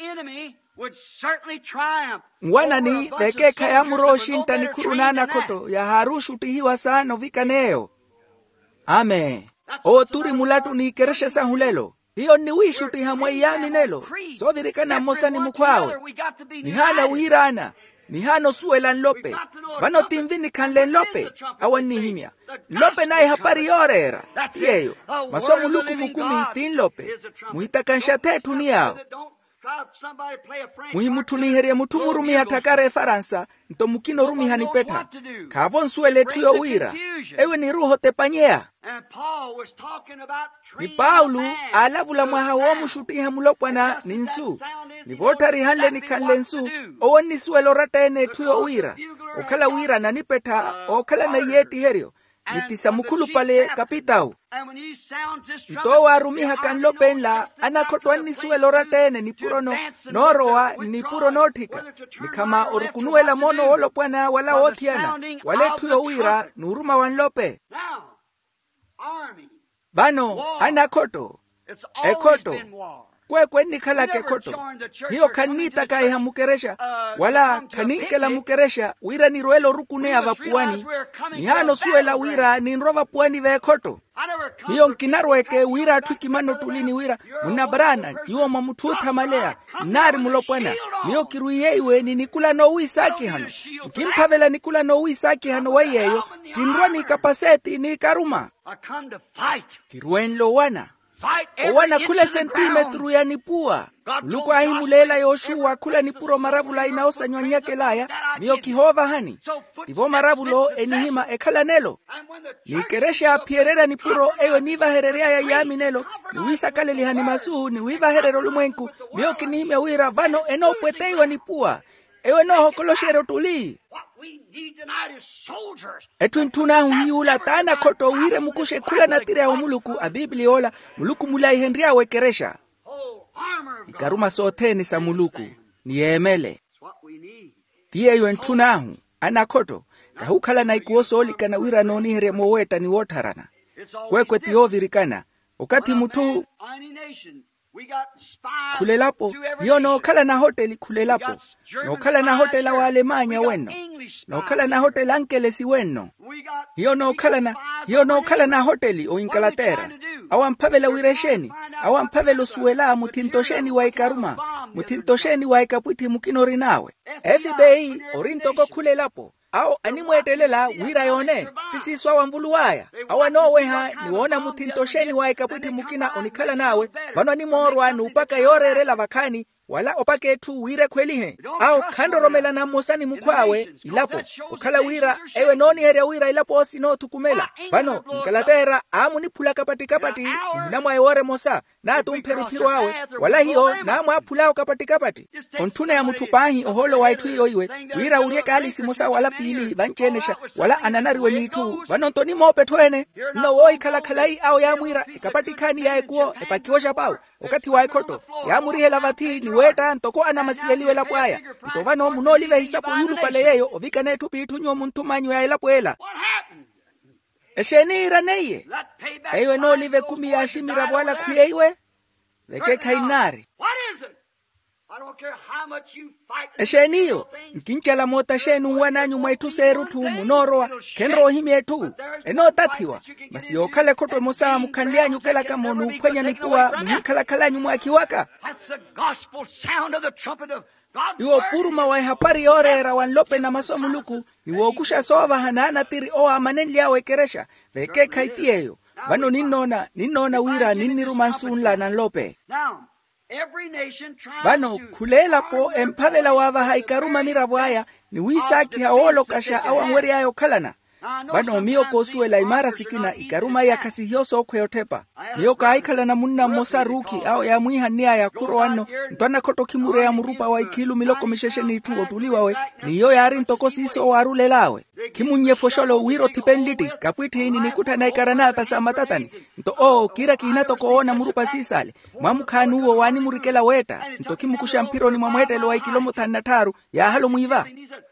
mwana ni leke kaya muroshinta ni kurunana koto ya harushu tihiwa sana vikaneo amen o turi mulatu ni keresha sahulelo hiyo ni wishu tihamwe yami nelo so virikana mosa ni mukwawe ni hana wirana ni hano suela nlope vano timvini kanle nlope awani himya lope nae hapari yorera tiyeyo masomu luku mukumi tin lope muhita kansha tetu ni yao muhimu tuniherie mutu murumiha takare Faransa nto mukino rumiha nipeta kavo nsuele tuyo wira ewe ni ruho tepanyea. Ni Paulu alavula mwaha womu shutiha mulopwana ninsu ni votari hanle ni kanle nsu owo nisuelo ratene tuyo wira okala wira na nipeta okala na yeti herio nitisa mukulu pale kapitao nto warumiha kanlopenla anakotwa nisuelo ratene ni purono noroa ni puro notika ni kama orukunuela mono olopwana wala otiana wale tuyo wira nuruma wanlope bano anakoto ekoto kwekwe nikala kekoto hiyo kanita kaiha mukeresha wala kaninkela mukeresha wira ni roelo rukune avapuani ni hano suela wira ni nrova puani vekoto hiyo nkinarweke wira tukimano tulini wira munabrana niwo mamututa malea nari mulopwana niyo kiruyeiwe ni nikula no wisaki hano kimpavela nikula no wisaki hano wayeyo kinrwa ni kapaseti ni karuma kirwenlo wana owana kule sentimetru ya nipua luko ahimulela Yoshua kula nipuro maravula inaosa nyake laya miyo kihova hani tivo maravulo enihima ekala nelo nikeresha pierera nipuro ewe niva hererea ya yami nelo niwisa kale lihani masu niwiva herero lumwenku miyo kinihime wira vano eno pweteiwa nipua ewe noho koloshero tuli etu ntuna huiula tana koto wire mukushe kula natire ya muluku a bibliola muluku mulai henria wekeresha ikaruma soteni sa muluku ni emele tiye yu ntunahu anakoto kahukala na ikuoso olika na wira noni here moweta ni wotarana kwekwe tiyovirikana ukati mutu kulelapo hiyo no kala na hoteli kulelapo no kala na hotela wa Alemanya weno no kala na hoteli ankelesi weno hiyo no kala na hiyo no kala na hoteli o Inglaterra awampavela wiresheni awampavelo suela mutintosheni wa ikaruma mutintosheni wa ikapwiti mukinori nawe every orintoko kulelapo au animwetelela wira yone tisiswa wamvuluwaya awa noweha niwona mutintosheni wa ikapwiti mukina onikala nawe vano ni morwa nupaka yorerela vakani wala opake tu wire kwelihe au kandoromela na mosani mukwawe ilapo ukala wira ewe noni heria wira ilapo osi no tukumela vano Inglaterra amu ni pula kapati kapati namwa ewore mosa na tumperupiru awe wala hiyo namwa pulao kapati kapati ontune ya mutupahi oholo waitu hiyo iwe wira urieka alisi mosa wala pili vanchenesha wala ananariwe nitu vano ntoni mope tuene no woi kala kalai au ya mwira kapati kani ya ekuo epakiosha pao wakati waikoto ya murihe lavati ni weta ntoko ana masiveliwe la pwaya ntovano munolive hisapo yulu pale yeyo ovika netu pitu nyo muntu manyu ya ila pwela esheni iraneye ewe nolive kumi ya shimira wala kuyeiwe leke kainari esheniyo nkinchala mota shenu wananyu mwaitu seru tu munoroa kenro himietu eno tatiwa masi okale koto mosa mukanlianyu kala kamonu pwenya nipua mukala kalanyu mwakiwaka iwo puruma wa hapari orera wanlope na masomuluku iwo kusha sova hanana tiri o amanenli yawe keresha veke kaitieyo vano ninona ninona wira ninirumansunla na lope vano kulela po empavela wava haikaruma miravwaya ni wisaki haolo kasha awangweri ayo kalana vano miyo kosuela imara sikina ikaruma ya kasi hiyoso kweyotepa miyo kaikala na munna mosa ruki au ya mwiha nia ya kuro wano ntwana koto kimure ya murupa wa ikilu miloko mishesheni itu otuliwawe ni yo yari ntoko siso warulelawe kimunye fosholo wiro tipenliti kapwiti hini nikuta na ikaranata sa matatani nto o kira kinato koona murupa sisale mwamukanu uwo wani murikela weta nto kimukusha mpiro ni mwamwetelo wa ikilomo tanataru ya halo muiva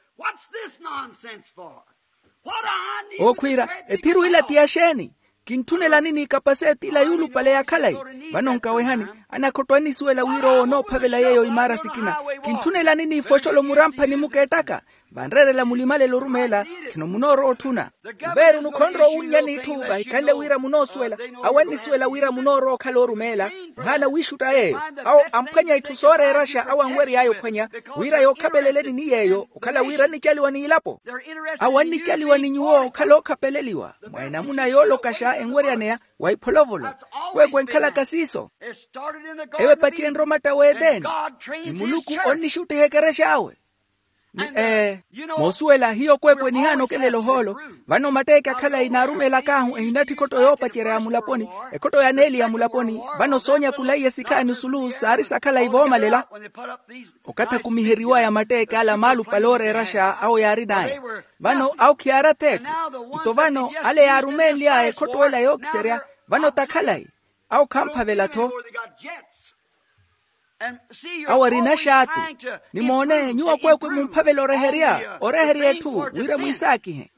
okwira etiru ila tiasheni kintunela nini kapaseti ila yulu pale ya kalai vanonka wehani anakotwani suela wiro no pavela yeyo imara sikina kintunela nini fosholo murampa ni muketaka bandrere la mulimale lorumela kino munoro otuna veru nukonro unyani tu baikale wira munoswela awani swela wira munoro kalorumela ngana wishuta e au ampanya itusore rasha awangweri ayo panya wira yo kabeleleni ni yeyo ukala wira ni chaliwa ni ilapo awani chaliwa ni nyuo kalo kapeleliwa mwaina muna yolo kasha engweri anea waipolovolo kwe kwenkala kasiso ewe patien romata wedeni ni muluku onishute hekeresha awe Ni, eh, mosuela hiyo kwekwe ni hano kelelo holo vano mateka kala inarumela kahu e inati koto yopa chere ya mulaponi e koto ya neli ya mulaponi vano sonya kulaiye sikani sulu sari sakala ivoma lela okata kumiheriwa ya mateka ala malu palore rasha au ya rinae vano au kiara tetu ito vano ale ya rumeli ya e koto ela yokiserea vano takalai au kampa velato awarina shatu ni mone nyuwa kwe kwe mumpave loreheria oreheria tu wira mwisaki he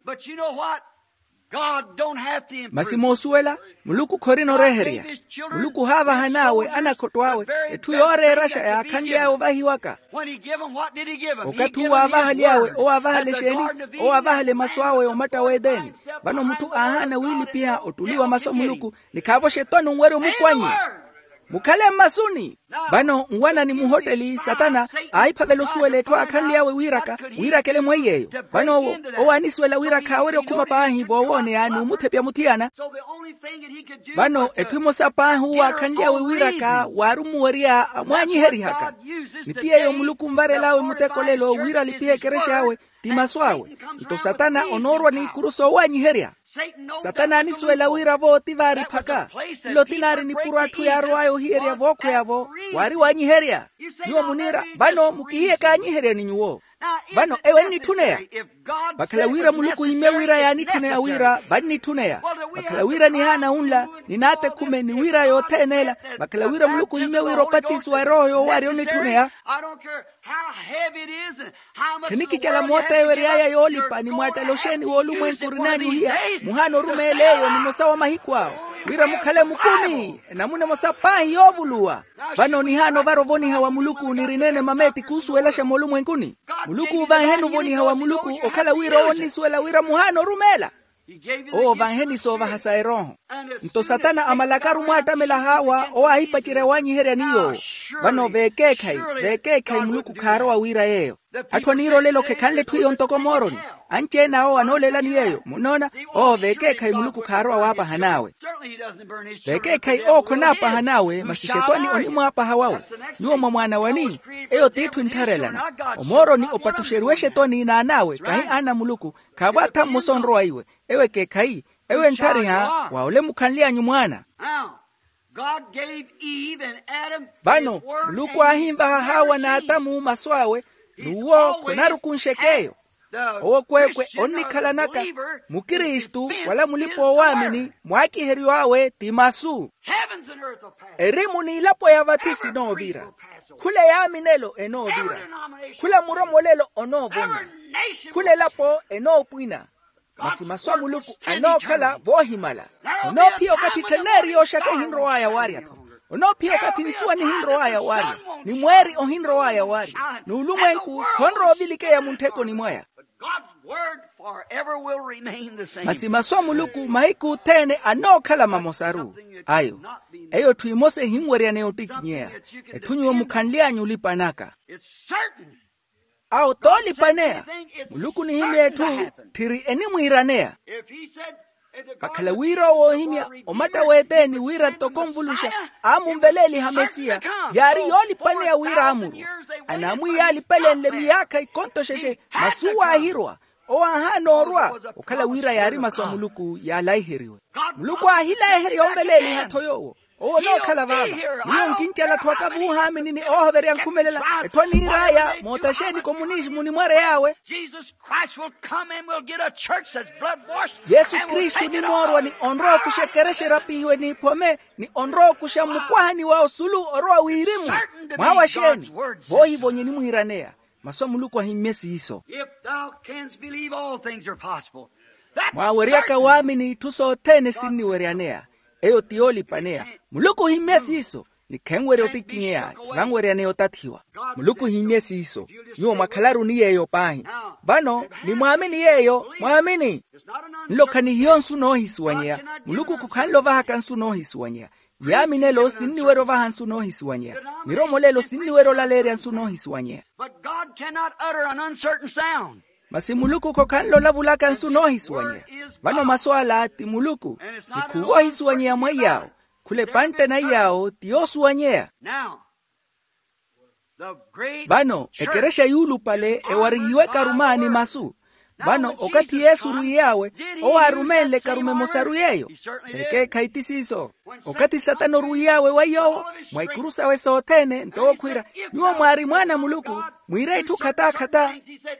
masi mosuela muluku korino reheria muluku hava hanawe anakotwawe etu yore rasha ya kandi yao vahi waka okatu wa avahali yawe o avahale sheni o avahale maswawe o mata wedeni bano mtu ahana wili pia otuliwa maso muluku nikavo shetonu mwere mukwanyi mukale masuni bano ngwana ni muhoteli satana aipavelo suele to akandi yawe wiraka wirakele mweyeyo bano owaniswela wiraka were kuma pahi vowone yani umutepya mutiana bano etwimo sapahu akandi yawe wiraka warumuweria mwanyi heri haka nitiyeyo muluku mbare lawe mutekolelo wira lipie kereshawe timaswawe ito satana onorwa ni kuruso wanyi heria satana aniswela wira vo tivari paka ilo tinari ni puratu ya roayo hiyeria voko yavo wari wanyi heria niwo munira bano mukihiye kanyi heria ni nyuwo bano ewe ni tunea bakala wira muluku ime wira ya ni tunea wira bani ni tunea bakala wira ni hana unla ni nate kume ni wira yote enela bakala wira muluku ime wiro patis wa roho yo wari ni tunea keniki chala mota ewe riaya yolipa ni mwata losheni wolu mwenkurinanyu hiya muhano rumeleyo ni mosawa mahikwao wira mukale mukumi na mune mosapahi yovulua bano ni hano varo voni hawa muluku ni rinene mameti kusuela shamolu mwenkuni muluku vahenu voni hawa muluku okala wira oni suela wira muhano rumela o vaheni sova hasairoho nto satana amalakaru mwata mela hawa o ahipachire wanyi heria niyo bano vekekai vekekai muluku karo wa wira yeyo atwa niro lelo kekanle tuyo ntoko moroni anche na o anolela ni yeyo munona o vekekai muluku karo wa wapa hanawe vekekai o konapa hanawe masishetwani onimu hapa hawawe nuo mwana wani eyo titu ntarelana omoroni opatusheruwe shetwani na anawe kahi ana muluku kawata musonro iwe ewe kekai ewe ntariha waole mukanlia nyumwana bano muluku ahimba hawa na atamu maswawe nuwo konaru kunshekeyo owo kwekwe onikalanaka mukristu wala mulipo wamini mwaki heri wawe timasu erimu ni ilapo ya vatisi no vira kule ya minelo eno vira kule muromo lelo ono vona kule lapo eno puina masimaswa muluku ano kala vohimala ono pio kati teneri yoshake hinro aya wariato ono pio kati nsua ni hinro aya waria ni mweri o hinro aya waria ni ulumwenku konro vilike ya munteko ni mwaya masimaswa muluku mahiku tene ano kala mamosaru ayo eyo tuimose hingweri aneotikinyea etunyo mukanlia nyulipanaka au toli panea muluku ni himya tu tiri eni mwiranea bakala wira wo himya omata wedeni wira tokomvulusha amu mveleli hamesia yari yoli panea wira amuru anamu yali pelenle miyaka ikontosheshe masuwa ahirwa o ahanorwa okala wira yari maswa muluku ya laihiriwe muluku ahila eheri ombeleli hatoyowo o no kala baba niyo nkinchala twakavu hami nini oho beri yankumelela etoni iraya motasheni komunismu ni mware yawe Yesu Kristu ni morwa ni onro kushekereshe rapiwe ni pome ni onro kushamukwani wa osulu orwa wirimu mwawa sheni vohi vonye ni muhiranea masomu luku wa himesi iso mwaweriaka wami ni tuso tene sini werianea eyo tioli panea muluku himesi iso ni kengwere otikinyea kangwere aneo tatiwa muluku himesi iso yo makalaru ni eyo pahi Bano ni mwamini yeyo, mwamini. Nlokani hiyo nsu no hisuwanyea. Muluku kukanlo vaha kansu no hisuwanyea. Yami nelo sinni wero vaha nsu no hisuwanyea. Miromo lelo sinni wero lalere nsu no hisuwanyea. Masi muluku kokanlo lavulaka nsu no hisuwanyea. Bano maswala ati muluku. Nikuwa hisuwanyea mwa yao. Kule pante na yao tiyo suwanyea. Bano ekeresha yulu pale ewarihiwe karumani masu. Bano okati Yesu ruyawe owa rumele karume mosaru yeyo. Eke kaitisiso. Okati satano ruyawe wayo mwaikurusa we sotene nto kwira. Nyuo mwari mwana muluku mwire tu kata kata.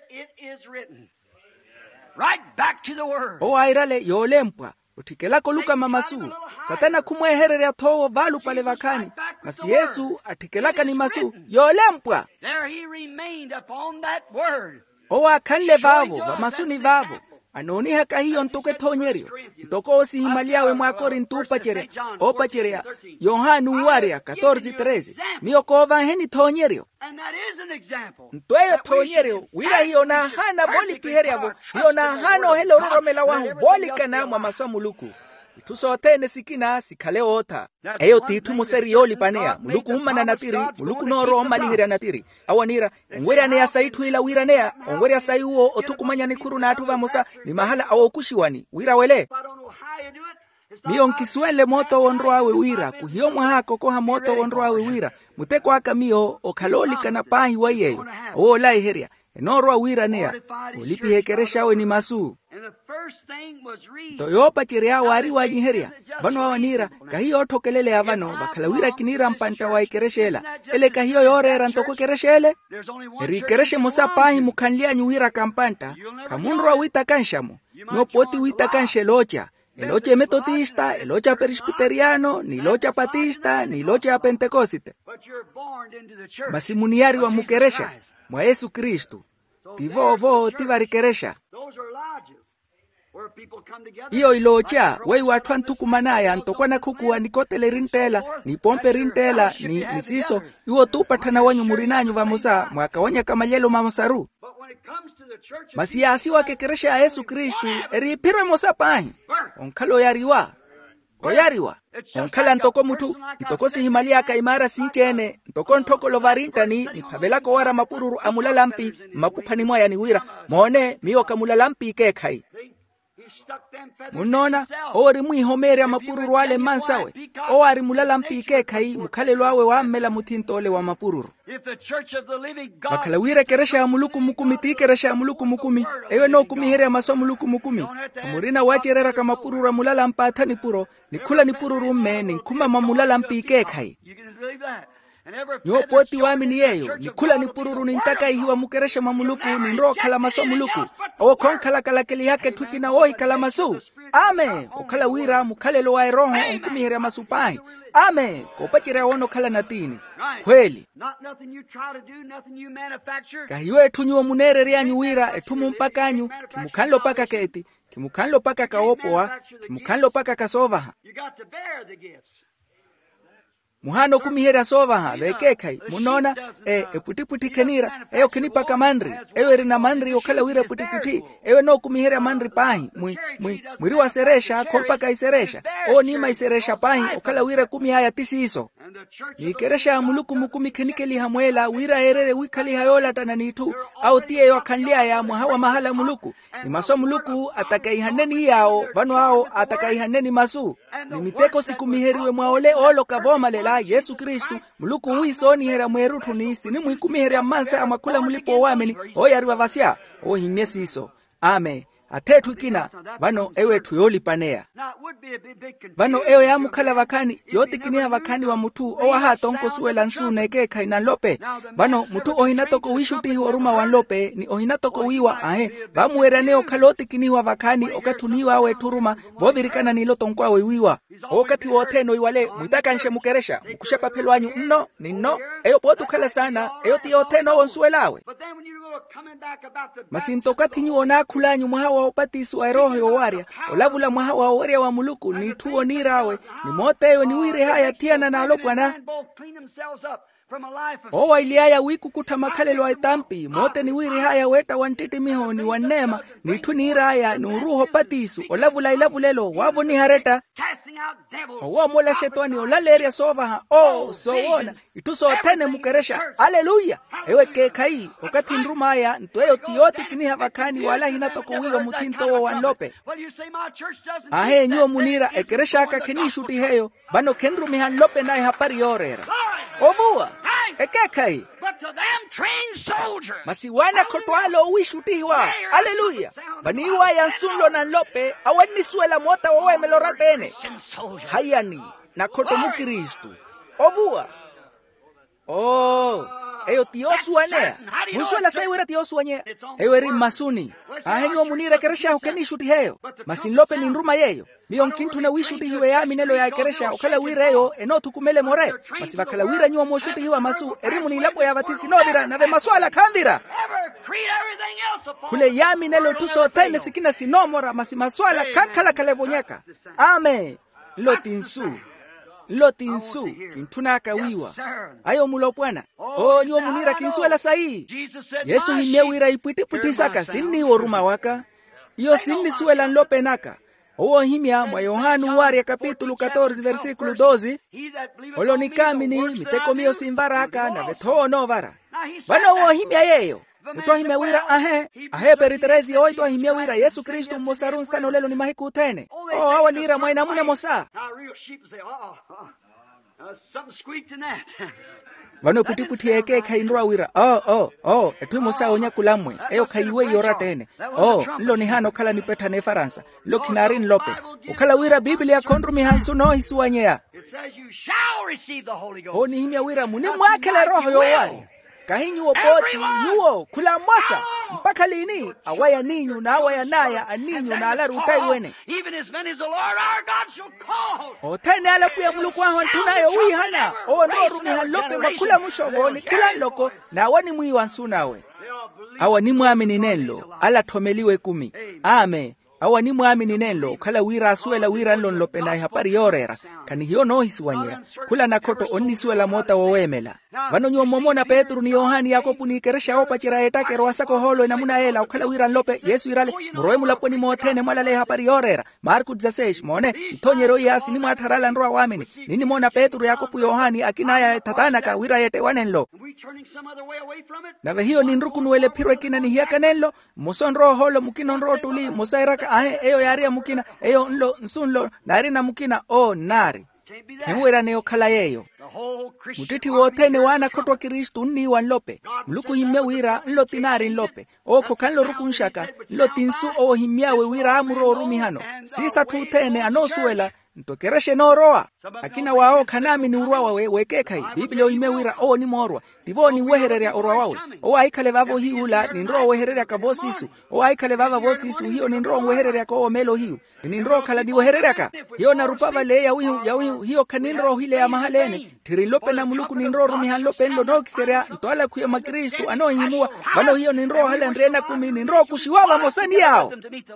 Owa irale yolempwa. Utikela koluka mamasu. Satana kumweherere atowo valu pale vakani. Masi Yesu atikelaka ni masu. Yolempwa. Owa kanle vavo, vamasu ni vavo. Anoni haka hiyo ntoke tonyerio. Ntoko osi himaliawe mwakori ntupa chere. Opa chere ya Yohanu waria catorce treze. Miyoko ova heni tonyerio. Ntoyo tonyerio. Wira hiyo na hana boli piheriavo. Hiyo na hano helo roromela wahu boli kana mwa maswa muluku. Tusotene sikina sikale ota. Eyo titu museri yoli panea. Muluku umana natiri. Muluku noro omalihiria natiri. Awanira. Ongwere anea saitu ila wira nea. Ongwere asai uo otukumanya nikuru na atuva musa. Ni mahala awokushiwani. Wira wele. Miyo nkiswele moto onroawe wira. Kuhiyo mwahako koha moto onroawe wira. Muteko haka miyo okaloli kana pahi wa yeyo. Oo lai heria. Enoroa wira nea. Ulipi hekereshawe ni masu. Toyopa chirea wari wa nyiheria. Vano awanira. Kahiyo otokelele avano. Bakalawira kinira mpanta wa ikereshela. Ele kahiyo yore rantoko kereshele. Eri kereshe musa pahi mukanlia nyuhira kampanta. Kamunroa wita kanshamu. Nyopoti wita kanshelocha. Eloche metodista, elocha presbiteriano, ni locha patista, ni locha pentekosite. Masimuniari wa mukeresha. Mwa Yesu Kristu. Tivovo tivarikeresha. Iyo ilocha, wei watuan tukumanaya, ntokwana kukuwa nikotele rintela, ni pompe rintela, ni nisiso, iwo tupatana wanyu murinanyu vamusa, mwakawanya kamalielo mamusaru. Masiyasi wakekeresha ya Yesu Kristu, eri pirwe mosapahi. Onkalo yariwa. Oyariwa. Onkala ntoko mutu, ntoko sihimalia kaimara sinchene, ntoko ntoko lovarinta ni, ni pabelako wara mapururu amulalampi, mapupani mwaya ni wira, mwone miyo kamulalampi kekai. Munona, ori muihomere ya mapururu wale mansawe, o ari mulalampi kekai, mukale loawe wa mela mutintole wa mapururu. Makalawira keresha ya muluku mukumi, ti keresha ya muluku mukumi, ewe no kumihere ya maso muluku mukumi. Kamurina wachirera kama pururu wa mulalampa atani puro, nikula ni pururu mme, nikuma mamulalampi kekai. Nyopoti wami ni yeyo, nikula ni pururu nintaka ihiwa mukeresha mamuluku, ninro kalamaso muluku. Owo kon kala kala keli hake tukina oi kalamasu. Ame, okala wira mukale lo wa roho onkumihere masupai. Ame, kopachire ono kala natini. Kweli. Kahiwe tunyo munere rianyu wira etumu mpakanyu, kimukanlo paka keti, kimukanlo paka kaopoa, kimukanlo paka kasovaha. Muhano kumihera sovaha, vekekai, munona, e, e puti puti kenira, eyo kinipa kamandri, eyo erina mandri okala wira puti puti, eyo no kumihera mandri pahi, mui, mui, mwiriwa seresha, kolpaka iseresha, o nima iseresha pahi, okala wira kumihaya tisi iso. Nikeresha muluku mukumi kenikeli hamwela, wira erere wikali hayola tananitu, au tiye yo kanlia ya muhawa mahala muluku, ni maso muluku atakaihaneni yao, vano hao atakaihaneni masu, ni miteko sikumiheriwe mwaole olo kavoma lela, Yesu Kristu, muluku uisoni hera mwerutu ni isi, ni mwikumiheria mansa ya makula mulipo wameni, oyari wavasia, o himyesi iso. Ame, atetu kina, vano ewe tuyoli panea. Vano ewe ya mukala vakani, yote kinia vakani wa mutu, owa hata onko suela nsu neke kaina lope. Vano mutu ohinatoko wishuti horuma wan lope, ni ohinatoko wiwa, ahe, vamuera neo kalote kiniwa vakani, okatuniwa we turuma, bovirikana niloto nkwa we wiwa. Okati wote no iwale, mwitaka nshe mukeresha, mkusha papelo wanyu mno, ni no, eyo potu kala sana, eyo tiyote no onsuelawe. Masintokati nyuona kulanyu mwahawa opatisu wa roho yowaria, olavula mwahawa owaria wa muluku, ni tuo nirawe, ni moteyo ni wire haya tiana na alopwana. owa iliaya wiku kutamakhalelo aitampi mote ni wiri haya weta wantiti mihoni wanema nitu niraya nuruho patisu olavula ilavulelo wavo ni hareta owa mola shetani olaleria sovaha o sowona itu sotene mukeresha haleluya ewe kekai okati nrumaya ntweyo tiyoti kini havakani wala hinatoko wiyo mutinto wo wanlope ahe nyuo munira ekeresha ka kenishuti heyo bano kenrumi hanlope nae hapari yorera ovua ekekai masiwana kotwalo uishutiwa haleluya baniwa yansunlo na lope awanisuela mota wowe meloratene hayani na koto mukristu ovua oh eyo tiosuanea musuela saiwera tiosuanye eyo eri masuni ahenyo munira keresha ukenishuti heyo masinlope ni nruma yeyo niyo nkintu na wishuti hiwe ya minelo ya keresha ukala wireyo eno tukumele more masibakala wira nyuo moshuti hiwa masu erimu ni lapo ya batisi nobira nave maswala kandira kule ya minelo tuso tene sikina sinomora masi maswala kankala kalevonyeka ame lotinsu lotinsu kintunaka wiwa ayo mulopwana o nyuo munira kinsuela sahi Yesu himewira ipwiti saka sinni oruma waka iyo sinni suela nlope naka owo himya mwa Yohanu waria kapitulu catorze versículo doze olonikamini miteko miyo simvaraka na vethono vara bana owo himya yeyo Mutwa himewira ahe ahe periterezi oito himewira Yesu Kristu mosarun sanolelo ni mahiku tene o awa nira mwaina mune mosa Wano puti puti eke kainroa wira oh oh oh etui mosa onya kulamwe eyo kaiwe yora tene oh lo ni hano kala ni peta ne Faransa lo kinarin lope ukala wira Biblia kondrumi hansu no hisuanyea o ni himya wira muni mwakele roho yo wari kahinyu opoti nyuo kula mwasa mpaka lini awaya ninyu na awaya naya aninyu na alaru utaiwene o tene ala kuya mlukwa hontunayo ui hana o no rumi halope makula mushogo ni kula loko na wani mui wansunawe awa ni muamini nenlo ala tomeliwe kumi ame awa ni muamini nenlo kala wira asuela wira nlo nlope na hapari yorera kani hiyo no hisuanyera kula nakoto onisuela mota wowemela vano nyuo momona Petru ni Yohani Yakobu ni keresha opa chira etake roasako holo na muna ela ukala wira nlope Yesu irale mroe mulapo ni motene mwalale hapari yorera Marku dzasesh mone itonyero yasi ni mwatarala nroa wamini nini mona Petru Yakobu Yohani akinaya tatana ka wira yete wanenlo na hiyo ni nruku nuele pirwe kina ni hiaka nenlo mosonro holo mukino nro tuli mosairaka ahe eyo yaria mukina eyo nlo nsunlo narina mukina o nari kenwera neo kala yeyo mutiti wotene wana kotwa Kristu ni wanlope mluku himya wira nlo tinari nlope oko kanlo rukunshaka nlo tinsu o himyawe wira amuro rumihano sisa tutene anosuela ntokereshe noroa akina wao kanami ni urwa wawe wekekai Biblia imewira o ni morwa tivoni wehererea orwa wawe o aikale vavo hiula ni ndro wehererea ka bosisu o aikale vava bosisu hiyo ni ndro wehererea ko melo hiyo ni ndro kala di wehererea ka hiyo na rupava le ya huyu ya huyu hiyo kanindro hile ya mahaleni tirilope na muluku ni ndro rumi hanlope ndo no kiserea ntoala kuya makristu ano himua bano hiyo ni ndro hale ndrena kumi ni ndro kushiwava mosani yao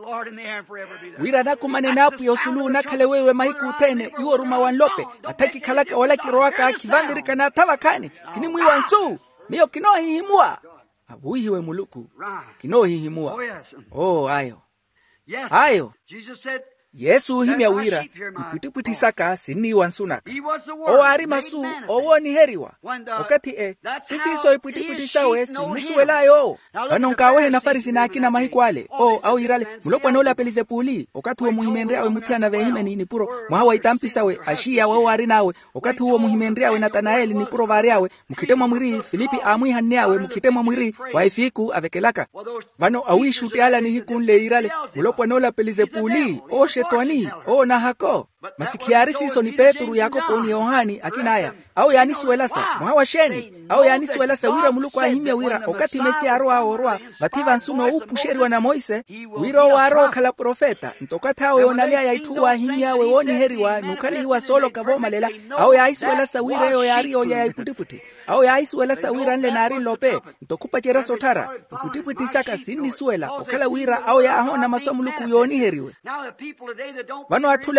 wira nakumane napu yosulu nakale wewe mahiku tene yuo ruma wanlope ataki kalaka wala kiroaka kivambirika na tavakani kini mwi wansu miyo kino hihimua avuhiwe muluku kino hihimua oh ayo ayo Yesu himya wira ipwiti saka sini wansunaka o ari masu owo ni heriwa wakati e kisiso ipwiti sawe simusuelayo banonkawe na farisi na akina mahikwale o au irale mulopwa nola pelize puli wakati huo muhimendrea we mutiana ve himeni ni puro mwawa itampi sawe ashia wa ari nawe wakati huo muhimendrea we Nathanaeli ni puro variawe mukitema mwiri Filipi amwi hanneawe mukitema mwiri waifiku avekelaka bano awishuti ala ni hikunle irale mulopwa nola pelize puli o shetwani o na hako masikiari siso ni Petru Yakobo ni Yohani akinaya au yani suelasa mwawa sheni au yani suelasa wira muluku ahimya wira okati mesi aroa orwa bativa nsuno upusheri wana Moise wiro waro kala profeta ntokata hao yonalia ya ituwa ahimya we woni heriwa nukali hiwa solo kaboma lela au ya isuelasa wira yo yari o ya iputiputi au ya isuelasa wira nle nari lope ntokupa chera sotara iputiputi saka sini suela okala wira au ya ahona maso muluku yoni heriwe wano atulelo au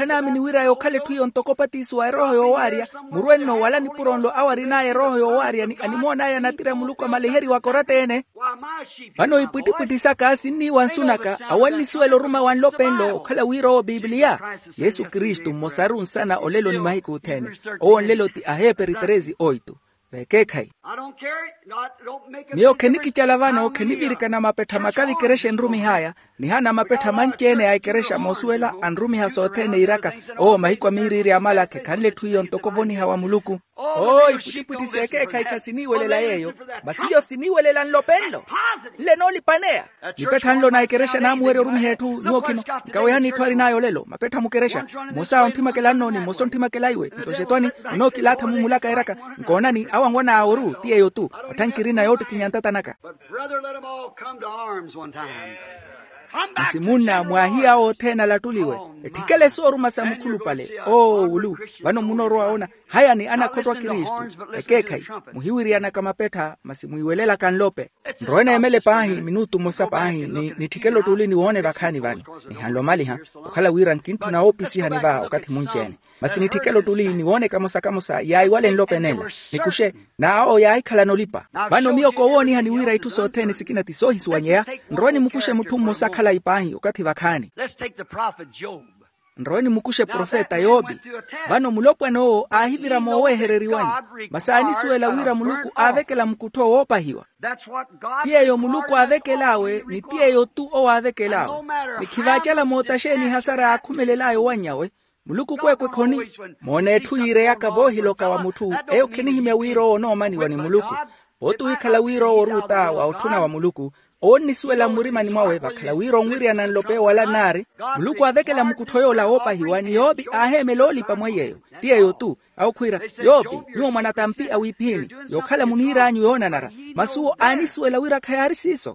kanami ni wira yo kale tuyo ntokopati suwa roho yo waria murweno wala ni puronlo awari naye roho yo waria ni animona ya natira muluko maliheri wakoratene bano ipiti piti saka asini wansunaka awani suelo ruma wanlopendo kala wiro Biblia Yesu Kristo mosarun sana olelo ni mahiku utene o lelo ti aheperi terezi oitu bekekai mio keniki chalavano kenibirika na mapeta makavi kereshe nrumi haya ni hana mapeta manchene ay keresha mosuela anrumi hasotene iraka o mahikwa miriri amala ke kanle tuyo ntokovoni hawa muluku oi puti puti seke kai kasini welela yeyo basiyo sini welela nlopendo le no lipanea lipeta nlo na keresha na muere rumi hetu nuokino kawehani twari nayo lelo mapeta mukeresha mosa ontima kelano ni moson tima kelaiwe ntoshetwani no kilata mumulaka iraka nkonani awangona auru tie yotu atankirina yote kinyantatanaka Masimuna mwahia o tena latuliwe etikele soru masamukulu pale o ulu bano munoro aona haya ni ana kotwa Kristo ekekai muhiwiri ana kama peta masimuiwelela kanlope ndroene emele pahi minutu mosa pahi ni, ni tikelo tuli ni uone bakani bani ni hanlo mali ha ukala wira nkintu na opisi haniba wakati munchene masi ni tikelo tuli ni uone kamosa kamosa yai wale nlope nela nikushe na ao yai kala nolipa bano miyo kowoni hani wira itu soteni sikina tisohi suwanyea ndroeni mukushe mutumu mosa kala ipahi wakati bakani ndroeni mukushe profeta Yobi bano mulopwa no ahivira mowe hereriwani masani suela wira muluku avekela mkuto wopa hiwa pia yo muluku avekelawe ni pia yo tu o avekelawe ni kivachala motasheni hasara akumelelayo wanyawe muluku kwekwe koni mone tuire yakavohiloka wa mutu eyo kenihime wiro no mani wani muluku otu hikala wiro oruta wa utuna wa muluku Oni suela murima ni mwawe bakala wiro mwiri ananlope wala nari muluku avekela mkutoyo la opa hiwani Yobi aheme loli pa mwayeyo tia yotu au kuira Yobi nuo manatampi awipini yokala munira anyu yona nara masuo ani suela wira kayari siso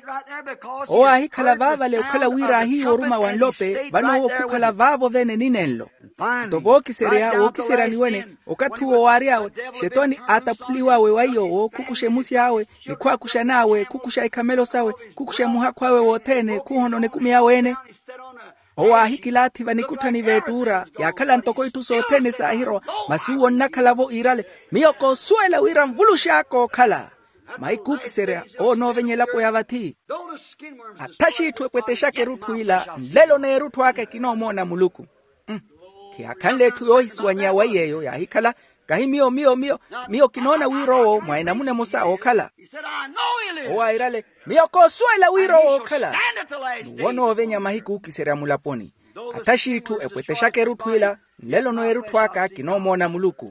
oa hikala vava le ukala wira hiyo ruma wanlope bano okukala vavo vene ninenlo tovo kiserea o kisera niwene okatuo wariawe shetani atapuliwawe wayo kukushe musiawe ni kwa kushanawe kukusha ikamelo sawe kukushe muha kwawe wotene kuhonone kumiawene owa hikilati vanikutani vetura yakala ntoko itu sotene sahiro masuo nakalavo irale miyoko suela wira mvulushako kala maiku kiserea o no venyela po yavati atashi tuekweteshake rutu ila lelo ne rutu wake kinomona muluku mm. Kia kanle tuyo iswanya wayeyo ya hikala kahi mio mio mio mio kinona wiro mwaina mune mosa okala owa irale mio kosuela wiro okala wono venya mahiku kisera mulaponi atashi tu ekweteshake rutu ila lelo no erutwaka kinomona muluku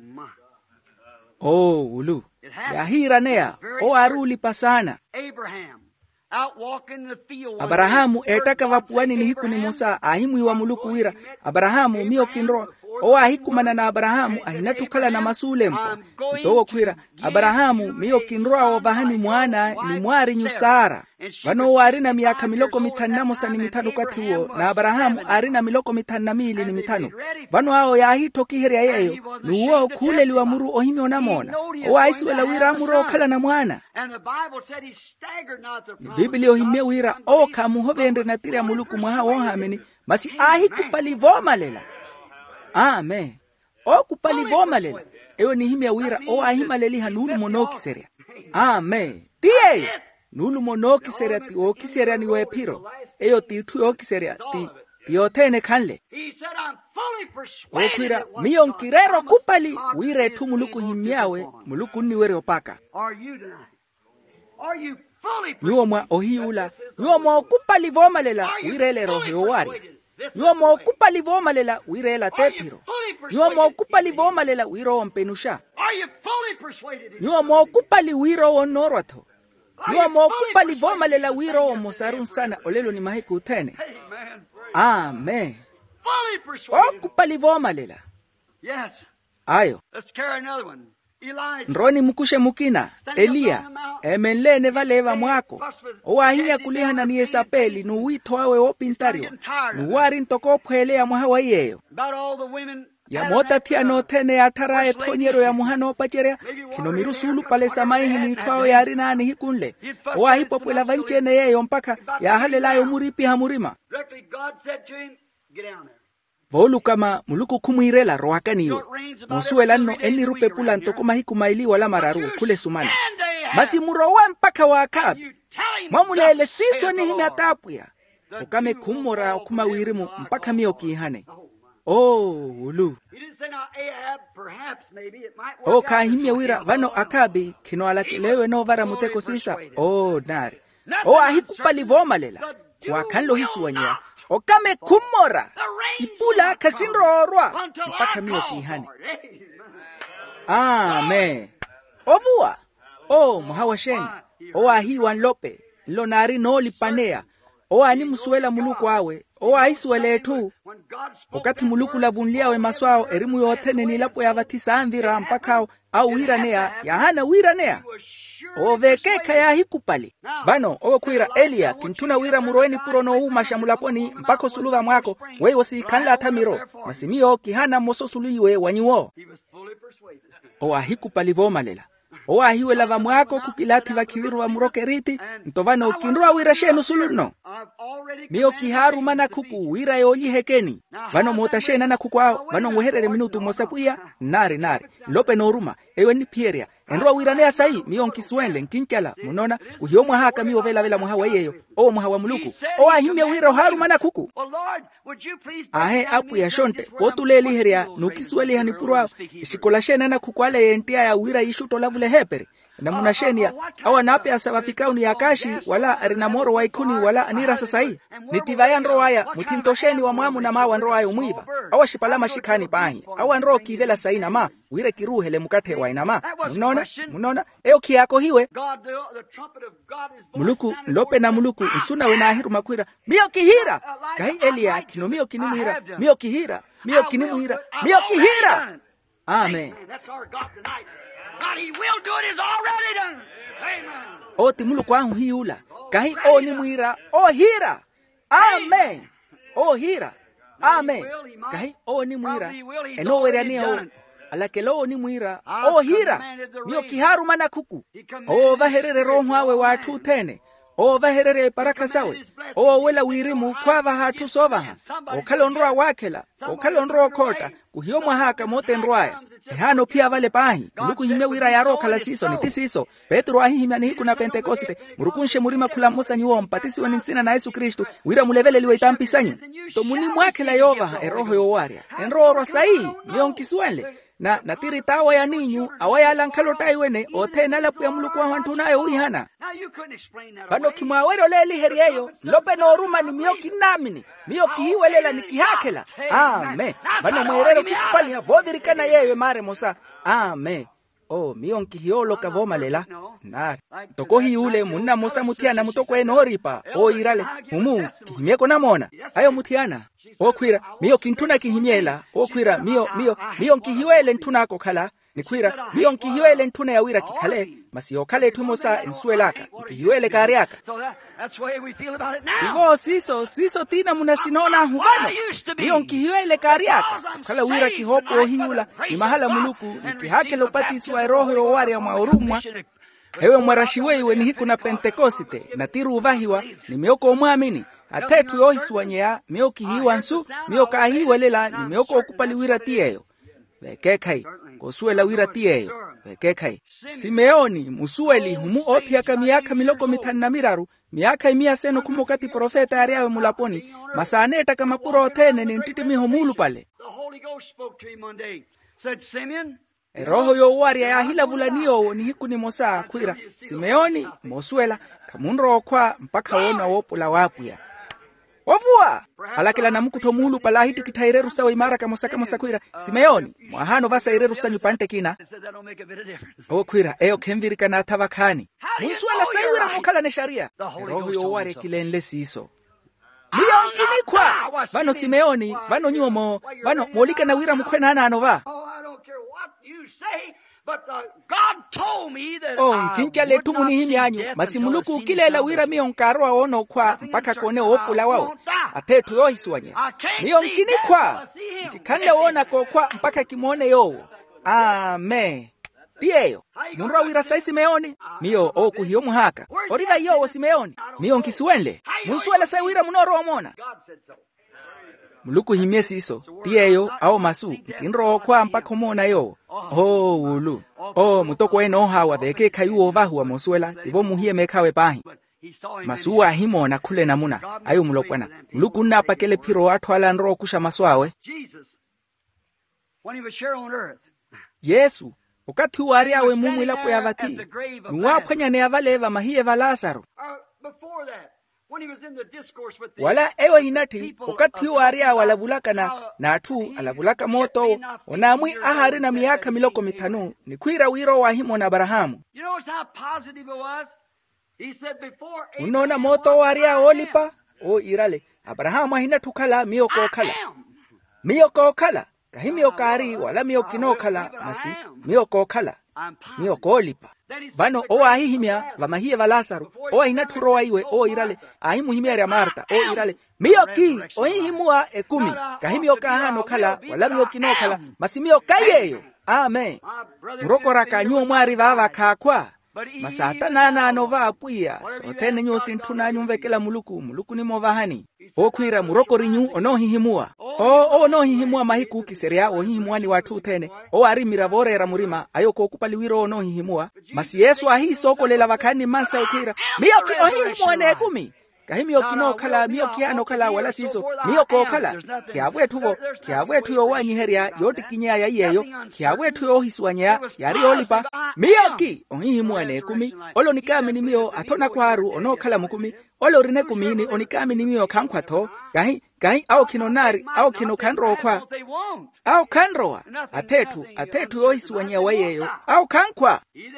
oh ulu ya hiranea o aruli pasana Abrahamu etaka vapuani ni hiku ni Musa ahimu iwa muluku wira Abrahamu mio kinro o ahikumana na Abrahamu ahinatukala na masulempo mtogo kwira Abrahamu mio kinro o bahani mwana ni mwari nyusara vano arina miaka miloko mitanu na mosa ni mitanu kati huo na Abrahamu arina miloko mitanu na mili ni mitanu vano hao ya hito kihiria yeyo ni uo kule liwa muru ohimi onamona o aisiwela wira amuro okala na mwana Biblia ohime wira o kamuhovende na tiri ya muluku mwaha wohameni masi ahi kupalivoma lela Amen. O kupalivoma lela. Ewe ni himi ya wira o ahima leliha nulu monoki seria. Amen. Tiye. Nulu monoki seria ti o kiseria ni wepiro. Eyo ti tu o kiseria ti ti otene kanle. O kwira miyo nkirero kupali wire tu muluku himiawe muluku ni were opaka. Nyuo mwa ohiula. Nyuo mwa kupalivoma lela wire le rohe owari. Nyuo mwa okupa livoma lela wire la tepiro. Nyuo mwa okupa livoma lela wiro ompenusha. Nyuo mwa okupa li wiro onorwato. Nyuo mwa okupa livoma lela wiro omosarun sana olelo ni mahiku utene. Amen. Okupa livoma lela. Ayo. Nroni mukushe mukina, Elia, emenlene valeva mwako, owahinya kulihana ni esapeli, nuwito awe opintario, nuwari ntoko pwelea mwahawa yeyo. Ya mota tia no tene atarae tonyero ya muhano pacherea, kinomiru sulu pale samaihi ni tuao ya arinani hikunle, owahipo pwela vanchene yeyo mpaka ya halelayo muripi hamurima. volu kama muluku kumwirela roaka niwe mosuela no eni rupe pula ntoko mahiku maili wala mararu kule sumana masi murowe mpaka wa Akabi mwamulele siso ni himi atapuya ukame kumora kuma wirimu mpaka miyo kihane. Oh ulu o kahimya wira vano Akabi kino alakelewe no vara muteko sisa. Oh nari o ahikupali vomalela kwa kanlo hisuwanya okame kumora ipula kasinrorwa mpaka miyo kihane. Amen. Ovua o muhawasheni o ahiwan lope lo nari no lipanea o ani musuela muluku awe o aisuele tu wakati muluku lavunliawe maswao erimu yote nenilapo ya vatisa andhira mpakao au wiranea ya hana wiranea o vekeka ya hikupali bano o kuira Elia kintuna wira muroeni purono u mashamulaponi mpako suluva mwako wei wasi kanla atamiro masimio kihana moso suluiwe wanyiwo o ahikupali vomalela o ahiwe lava mwako kukilati vakiviru wa muroke riti ntovano kinrua wira shenu suluno miyo kiharu mana kuku wira yoji hekeni vano mota shena na kuku ao vano nguherere minutu mosapuya nari nari lope noruma ewe ni pieria enrua wira nea sahi miyo nkiswenle nkinchala munona kuhiomwa haka miyo vela vela muhawa yeyo o muhawa muluku o ahimya wira haru mana kuku ahe apu ya shonte potuleli heria nukisweli hanipurwa shikola shena na kuku ale yentia ya wira ishuto lavule hepere na munashenia awa nape asabafikau ni akashi wala arinamoro waikuni wala anira sasai nitivaya nroaya mutintosheni wa mwamu na mawa nroaya umwiva awa shipalama shikani pahi awa nro kivela saina ma wire kiruhele mukate wa inama munona munona eo kiyako hiwe muluku lope na muluku usuna wena ahiru makwira miyo kihira kai Elia kino miyo kinimuhira miyo kihira miyo kinimuhira miyo kihira. Amen. What he will do it is already done. Amen. O timulu kwa hiula kahi o ni muira o hira. Amen. O hira. Amen. Kahi o ni muira eno werani o alakelo ni muira o hira miyo kiharu mana kuku o vaherere rohwawe watu tene o vaherere baraka sawe o wela wirimu kwa vahatu sovaha o kalonroa wakela o kalonroa kota kuhiomwa haka mote nroaya ehano pia vale pahi luku hime wira yaro kala siso ni tisiso Petro ahi hime ni hiku na Pentekoste murukunshe murima kula mosa niwo mpatisi wa ninsina na Yesu Kristu wira mulevele liwe itampisanyu to muni mwake la yova eroho yowaria enroho sahi mionkiswele na natiri tawa ya ninyu awaya lankalo taiwene otena lapu ya muluku wa wantunayo uihana bano kimawero leli herieyo lope no ruma ni miyoki namini miyoki hiwelela ni kihakela. Amen. Bano mwerero kikupali havodhirikana yeyo mare mosa. Amen. Oh miyonki hiolo kavoma lela nari toko hiule munna mosa mutiana mutoko enoripa o irale mumu kihimieko namona ayo mutiana o kwira miyo kintuna kihimiela o kwira miyo miyo miyo nkihiwele ntunako kala ni kwira miyo nkihiwele ntuna ya wira kikale masiyo kale tumosa ensuelaka nkihiwele kariaka igo siso siso tina munasinona hubano miyo nkihiwele kariaka kala wira kihopo hiula ni mahala muluku nikihake lopati suwa roho yowari ya maurumwa ewe mwarashiwewe ni hiku na Pentekoste na tiru uvahiwa ni mioko umwamini atetu yohisuwanyea miyoki hiwa nsu miyoka ahiwa lela ni miyoko okupali wira tiyeyo vekekai kosuela wira tiyeyo vekekai Simeoni musueli humu opiaka miyaka miloko mitani na miraru miyaka imia seno kumokati profeta ariawe mulaponi masaneta kama puro otene ni ntiti miho mulu pale roho yo waria ya hila vulaniyo ni hiku ni mosa kwira Simeoni mosuela kamunro kwa mpaka wona wopula wapuya Ovua alakela na mkuto mulu pala hiti kitaireru sawa imara kamosa kamosa kwira Simeoni mwahano vasa ireru sanyu pante kina o kwira eo kemvirika na tavakani musuela saiwira mukala ne sharia roho yo ware kilenle siso miyonkini kwa vano Simeoni vano nyuomo vano molika na wira mkwena anova Oh, nkinkia letu muni himi anyu, masimuluku ukilela wira miyo nkaroa ono kwa mpaka kone opula wao. Atetu yo hisuwanye. Miyo nkini kwa, nkikande ona kwa kwa mpaka kimone yo. Amen. Tiyeyo, munua wira sai Simeoni, miyo o kuhiyo muhaka. Oriva yo o Simeoni, miyo nkisuenle. Munsuela sai wira munoro omona. muluku himye siso tiyeyo ao masu kinro kwa mpako mona yo oh ulu oh mutoko eno hawa deke kayu ova huwa mosuela tivo muhie mekawe pahi masuwa himona kule namuna ayo mulopwana muluku napa kele piro atwala nro kusha maswawe Yesu wakati wari awe mumu ilapo ya vati nuwapanya ne avaleva mahie va Lazaro wala ewa hinati wakati wari awe alavulaka na na atu alavulaka moto onamwi ahari na miaka miloko mitanu ni kuira wiro wa himo na Abrahamu unona moto wari awe olipa o irale Abrahamu hina tukala miyoko kala miyoko kala kahimio kari wala mio kinokala masi mio kokala mio kolipa vano o ahihimia vamahie va Lazaro o inaturoa iwe o irale ahimuhimia ya Marta o irale mio ki o ihimua ekumi kahimio kahano kala wala mio kinokala masi mio kayeyo amen murokora kanyu mwari vava kakwa masata nana anova apuia so tene nyosi ntuna nyumvekela muluku muluku ni movahani o kuira muroko rinyu ono hihimua o o no hihimua mahiku kiseria o hihimua ni watu tene o ari miravorera murima ayoko kupali wiro ono hihimua masi Yesu ahi soko lela vakani mansa okira mio ki o hihimua ne kumi kahimio kino kala mio kiano kala wala siso mio ko kala kiavwe tuvo kiavwe tuyo wanyi heria yoti kinya ya yeyo kiavwe tuyo hiswanya yari olipa mio ki ohihimua ne kumi olo nikame ni mio atona kwaru ono kala mukumi olo rine kumini onikame ni mio kankwato gahi gahi au kinonari au kino kanro kwa au kanroa atetu atetu yo hiswanya wayeyo au kankwa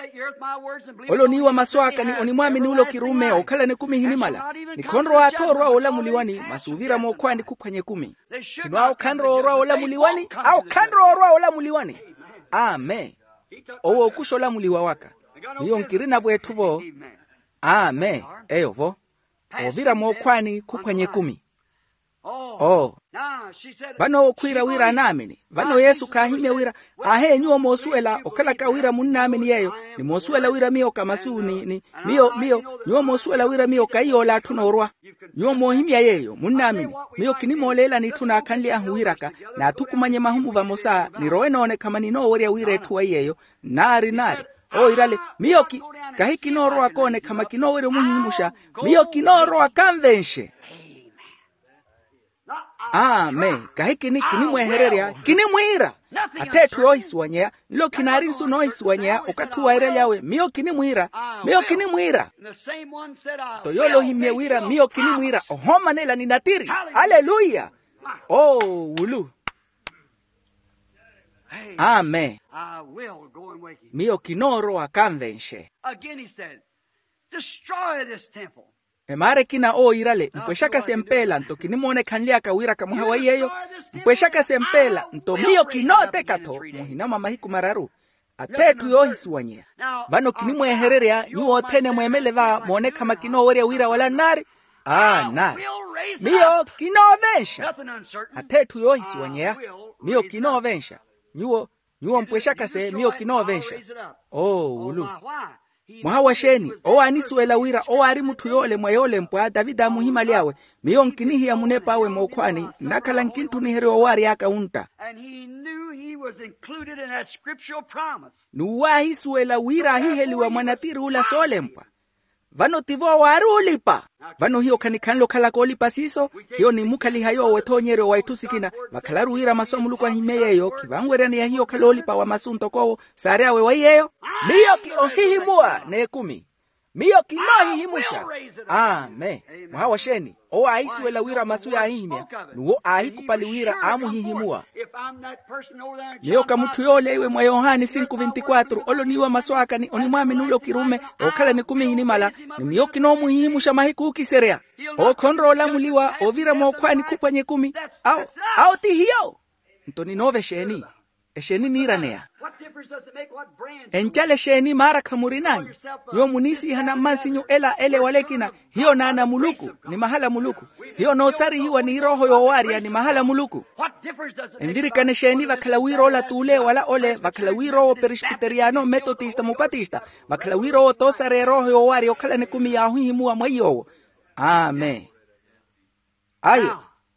olo niwa maswaka ni onimwami ni ulo kirume okala ne kumi hinimala ni konro atorwa ola muliwani masuvira mokwani kupanye kumi kino au kanro orwa ola muliwani au kanro orwa ola muliwani amen owo kushola muliwa waka niyo nkirina bwetuvo amen eyovo ovira mokwani kupanye kumi oh vano kwira wira namini vano Yesu kahimya wira ahe nyuo mosuela okala ka wira munnamini yeyo ni mosuela wira mio kamasuni ni mio mio nyuo mosuela wira mio kaiola tunorwa nyuo mohimya yeyo munnamini mio kinimolela ni tuna kanli ahuiraka na tukumanye mahumbu va mosa ni roenone kama ni no wira wira tuwa yeyo nari nari o irale mio ki kahi kinoro akone kama kinowere muhimusha mio kinoro akanvenshe amen kahiki ni kinimwehereria kinimwira atetu yohiswanya lo kinarinsu nohiswanya okatuwa ere yawe mio kinimwira mio kinimwira toyolo himewira mio kinimwira ohoma nela ninatiri haleluya oh ulu amen mio kinoro akanvenshe again he said destroy this temple emare kina o irale mpweshaka sempela nto kinimone kanlia kawira kamuhawa yeyo mpweshaka sempela nto mio kinote kato muhinama mahiku mararu atetu yohiswanye vano kinimwehererea nyuo tene mwemeleva mwone kama kinowere wira wala nari ah nari mio kinovensha atetu yohiswanye mio kinovensha nyuo nyuo mpweshaka se mio kinovensha oh ulu mwawasheni o anisuela wira o ari mutu yole mwayole mpwa Davida muhima liawe mio nkinihi ya munepawe mokwani nakala nkintu ni heri owari yaka unta and he knew he was included in that scriptural promise nuwahi suela wira hiheli wa mwanatiri ula sole mpwa vano tivo wari ulipa vano hiyo kanikanlo kala kolipa siso hiyo ni mukali hayo wetonyere wa itusikina wakalaru wira masomuluko himeyeyo kivangwerani ya hiyo kalolipa wa masunto kowo sare awe wayeyo miyo ki ohihimua ne kumi miyo kinohihimusha amen mwawasheni o aisuela wira masuya ahimya nuwo ahikupali wira amuhihimua niyo kamutu yole iwe mwa Yohani cinco vinte y cuatro olo niwa maswaka ni onimwami nulo kirume okala ni kumi hinimala ni miyo kinomuhihimusha mahiku ukiserea o konrola muliwa o vira mokwani kupanye kumi au au tihiyo ntoni nove sheni esheni niranea enchale sheni mara kamurinani yo munisi hana mansinyo ela ele walekina hiyo nana muluku ni mahala muluku hiyo nosari hiwa ni roho yo waria ni mahala muluku endiri kane sheni vakalawiro la tule wala ole vakalawiro presbyteriano metodista mupatista vakalawiro tosare roho yo waria okala ne kumi ya huimua mwayo amen ayo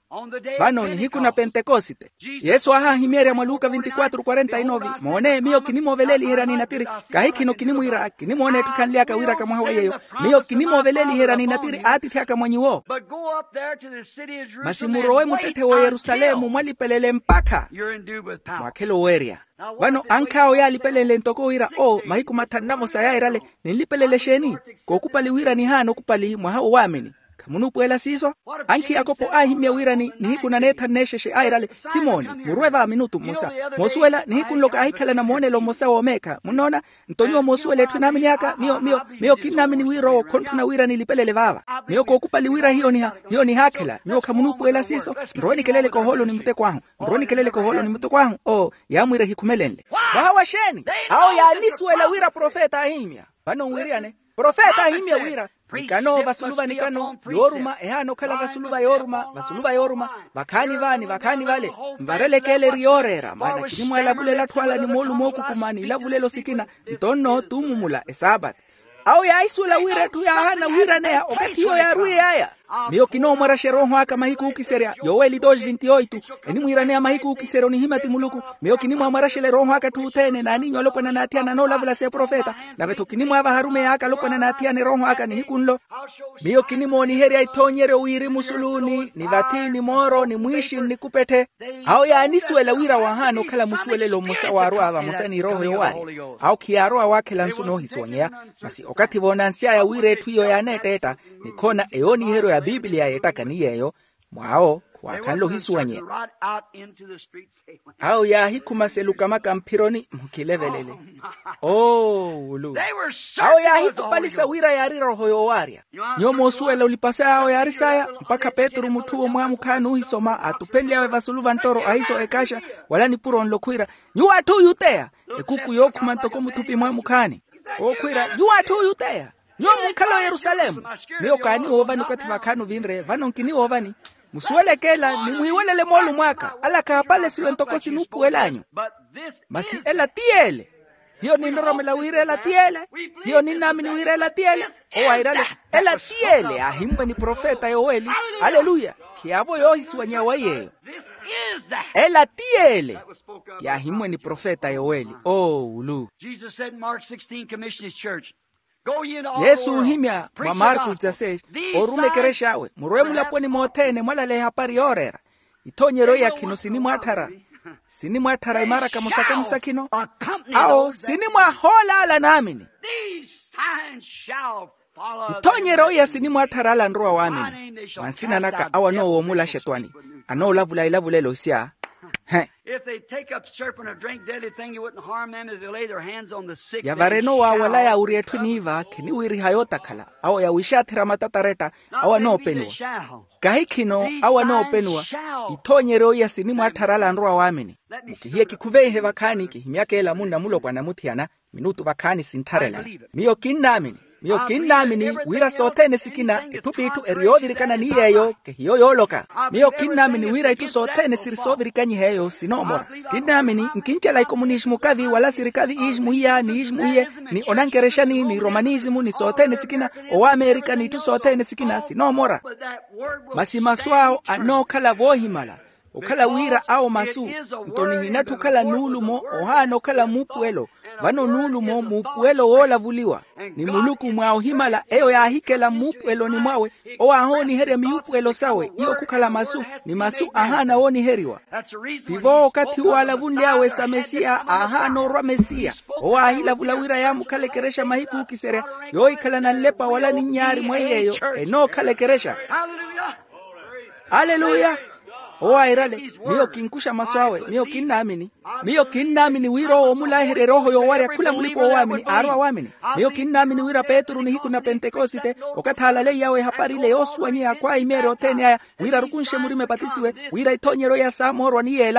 vano ni hiku na Pentekosite. Yesu aha himiere mwa Luka veinticuatro cuarenta y nueve mone mio kinimo veleli herani natiri kahikino kinimo ira kinimo one tukanlia ka wira kama hawa yeyo mio kinimo veleli herani natiri ati thiaka mwanyiwo masimurowe mutete wa Yerusalemu mwalipelele mpaka mwakelo weria vano ankao ya lipelele ntoko wira o mahiku matanamo saya irale nilipelele sheni kokupali wira ni hano kupali mwahao wamini kamunupuela siso anki akopo ahimia wirani nihiku na neta nesheshe airale Simoni murueva minutu mosa mosuela nihiku nloka ahikala na monelo mosa omeka munona ntonyo mosuele tunamini aka mio mio mio kinamini wiro kontuna wirani lipelele vava mio kokupali wira hiyo ni hiyo ni hakela mio kamunupuela siso ndroni kelele koholo ni mute kwangu ndroni kelele koholo ni mute kwangu o ya mwira hikumelende bahawa sheni ao ya nisuela wira profeta ahimia vano wiriane profeta ahimia wira Nikano vasuluva nikano yoruma ehano kala vasuluva yoruma vasuluva yoruma vakani vani vakani vale mbarele kele riorera mana kinimwa lavule la twala ni molu moku kumani lavule lo sikina ntono tumumula esabat au ya isula wira tu ya hana wira nea okati yo ya rui haya mio kino mwara sheroho haka mahiku ukiserea Yoeli dos veintiocho eni mwira nea mahiku ukisero ni himati muluku mio kinimwa mwara shele roho haka tu utene na ninyo lopo na natia na no lavula se profeta na veto kinimwa hava harume haka lopo na natia ni roho haka ni hikunlo mio kinimo ni heri aitonyere uiri musuluni ni vatini moro ni mwishi ni kupete au ya anisuela wira wahano kala musuele lo musa waru ava musa ni roho yowari au kiaroa wake lansuno hisonyea masi okati vonansia ya wire tuyo ya neteta nikona eoni hero ya Biblia yetaka ni yeyo mwao kwa kanlo hisuanye au ya hikuma seluka maka mpironi mkilevelele oh ulu au ya hikupalisa wira ya riro hoyo waria nyomo suela ulipasa au ya risaya mpaka Petru mutuo mwamu kanu hisoma atupeli awe vasuluva ntoro ahiso ekasha wala ni puro nlokuira nyua tu yutea ekuku yoku mantoko mutupi mwamu kani okwira nyua tu yutea Yo munkalo Yerusalemu mio kani ovani kativa kanu vinre vano kini ovani musuele kela ni muiwelele molu mwaka ala kapale siwe ntokosi nupu elanyo masi ela tiele hiyo ni ndorome la wire ela tiele hiyo ni nami ni wire ela tiele o airale ela tiele ahimbe ni profeta Yoeli haleluya kiavo yo hiswanya wayeyo ela tiele ya himwe ni profeta Yoeli oh ulu Jesus said in Mark sixteen commission his church Yesu himya mwa Marku tase orume kereshawe murwemu laponi motene mwalale hapari orera itonyero ya kino sini mwatara sini mwatara imara kamusake musakino ao sini mwahola ala namini itonyero ya sini mwatara ala nruwa wamini wansina naka awa no womula shetwani ano lavula ilavule losia If they take up serpent or drink deadly thing, you wouldn't harm them if they lay their hands on the sick. Ya vareno wa wala ya urietu niva kini wiri hayota kala awa ya wishatira matatareta awa no penwa kahikino awa no penwa itonyero ya sinimu atarala nruwa wamini mukihie kikuvei hevakani kihimiake ela munda mulo kwa namutiana minutu vakani sintarela miyo kinnamini mio kinnamini wira sotene sikina etupitu eriodirikana ni yeyo ke hiyo yoloka mio kinnamini wira itu sotene sirisodirikani heyo sinomora kinnamini nkinchela ikomunismu kavi wala sirikavi ismu ya ni ismu ye ni onankereshani ni romanismu ni sotene sikina o Amerika ni itu sotene sikina sinomora masimaswao anokala vohimala ukala wira au masu ntoni hinatu kala nulumo ohano kala mupuelo vano nulumo mupuelo wola vuliwa ni muluku mwao himala eyo ya hikela mupuelo ni mwawe o ahoni here miupuelo sawe iyo kukala masu ni masu ahana oni heriwa tivo wakati wala vundi awe sa mesia ahano rwa mesia o ahila vula wira ya mukale keresha mahiku ukisere yo ikala na lepa wala ni nyari mwayeyo eno kale keresha haleluya o airale mio kinkusha maswawe mio kinnamini mio kinnamini wiro omulahere roho yo waria kula mulipo wamini arwa wamini mio kinnamini wira Petru ni hiku na Pentekosite okathalale yawe haparile yoswanye akwa imere otene aya wira rukunshe murime patisiwe wira itonyero ya samorwa ni yela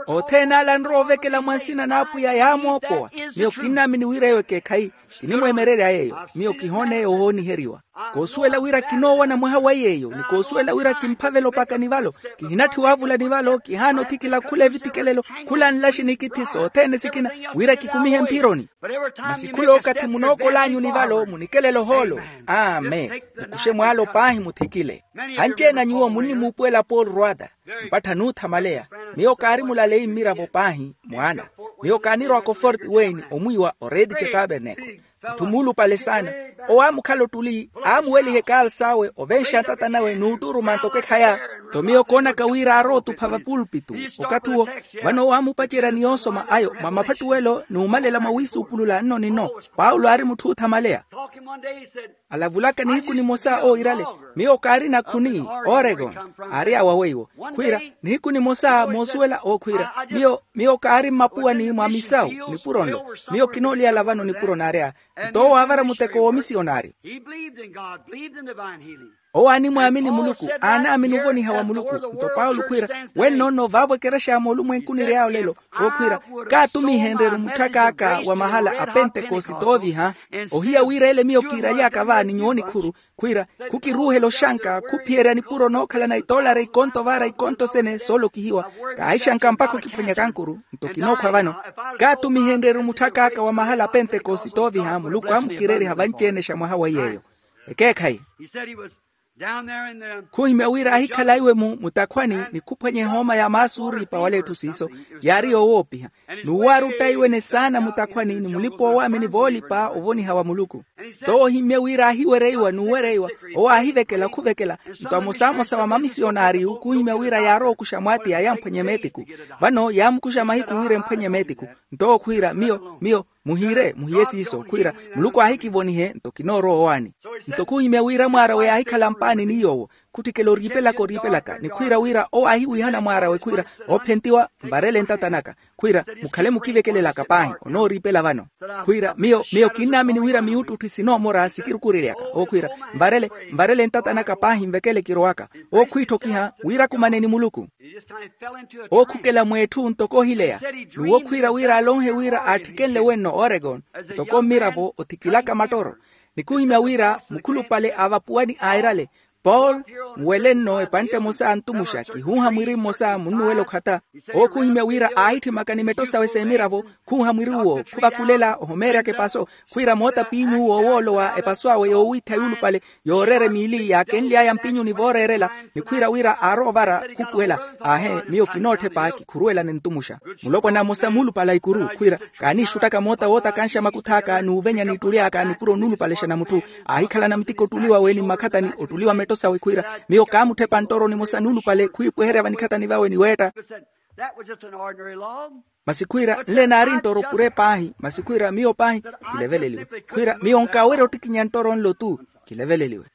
o tena lanrove ke la mwansina na apu ya ya mopoa mio kinami ni wira yoke kai kini mwemerere ayeyo mio kihone ohoni heriwa kosuela wira kinowa na mwahawa yeyo ni kosuela wira kimpavelo paka nivalo kihinati wavula nivalo kihano tikila kule vitikelelo kula nlashi nikitiso tene sikina wira kikumihe mpironi masikulo kati munoko lanyu nivalo munikelelo holo ame mukushe mwalo pahi mutikile anche na nyuo muni mupuela Paul Ruada mpata nuta malea mio kari mulalei miravo pahi mwana mio kaniro ako Fort Wayne omuiwa oredi che taberneko tumulu pale sana o amu kalo tuli amu weli hekal sawe o vensha tata nawe nuturu mantoke khaya to mio kona kawira aro tu pava pulpitu okatuo wano amu pachira niosoma ayo mama patuelo numalela mawisu pulula no nino Paulo ari mutu tamalea alavulaka ni hiku ni mosa o irale mio kari na kuni Oregon ari awaweiwo kuira ni hiku ni mosa mosuela o kuira mio mio kari mapua ni mamisau ni purondo mio kinoli alavano ni puronarea to avara muteko misionari o ani muamini muluku ana amini voni hawa muluku to Paulo kuira wenno no vavo keresha molu mwenkuni reao lelo o kuira ka tumi henderu mutaka aka wa mahala a Pentecost tovi ha o hiya wira ele mio kira yaka vani nyoni kuru kuira kukiruhe lo shanka kupiera ni puro no kala na itola rei konto vara ikonto sene solo kihiwa ka aishanka mpako kiponya kankuru mtokino kwa vano ka tumi henderu mutaka aka wa mahala Pentecost tovi ha muluku amkireri havanchene shamwa hawa yeyo ekekai kuhime wira hikala iwe mu mutakwani ni kupanye homa ya masuri pa wale tusiso yari owopi nuwaru taiwe ne sana mutakwani ni mulipo wa mini voli pa ovoni hawa muluku to hime wira hiwereiwa nuwereiwa owa hivekela kuvekela mtamosamo sawa mamisionari kuhime wira yaro kushamwati ya yampanye metiku vano yamkushamahiku wire mpanye metiku ndo kuira mio mio muhire muhiesi iso kuira muluku ahiki voni he ntokinoro owani ntokuhime wira mwara we ahikala mpani ni yowo kutikelo ripela ko ripela ka ni kuira wira o ahi wihana mwara we kuira o pentiwa mbarele ntatanaka kuira mukhale mukivekelela kapahi ono ripela vano kuira mio mio kinami ni wira miutu tisino mora sikiru kurireka o kuira mbarele mbarele ntatanaka pahi mvekele kiroaka o kuito kiha wira kumaneni muluku o kukela mwetu ntoko hilea nuwo kuira wira alonhe wira atikele weno Oregon toko miravo otikilaka matoro nikuhimya wira mukulu pale avapuani airale Paul mweleno epante mosa antumusha kihuha mwiri mosa munuwelo khata o kuhimya wira aiti makani metosa wese miravo kuha mwiri uo kuva kulela homera ke paso kuira mota pinyu uo wolo wa epaso awe yo wita yulu pale yorere mili ya kenli aya mpinyu ni vorerela ni kuira wira aro vara kupuela ahe miyo kinote pa kikuruela nentumusha mulopo na mosa mulu pala ikuru kuira kani shutaka mota wota kansha makutaka nuvenya nitulia ka ni puro nulu pale shana mutu ahikala na mtiko tuliwa weni makata ni otuliwa meto sawe kuira mio kamu te pantoro ni mosanulu pale kuipuhere vanikata ni vawe ni weta masikuira le nari ntoro pure pahi masikuira mio pahi kileveleliwe kuira mio nkawero tikinyantoro nlo tu kileveleliwe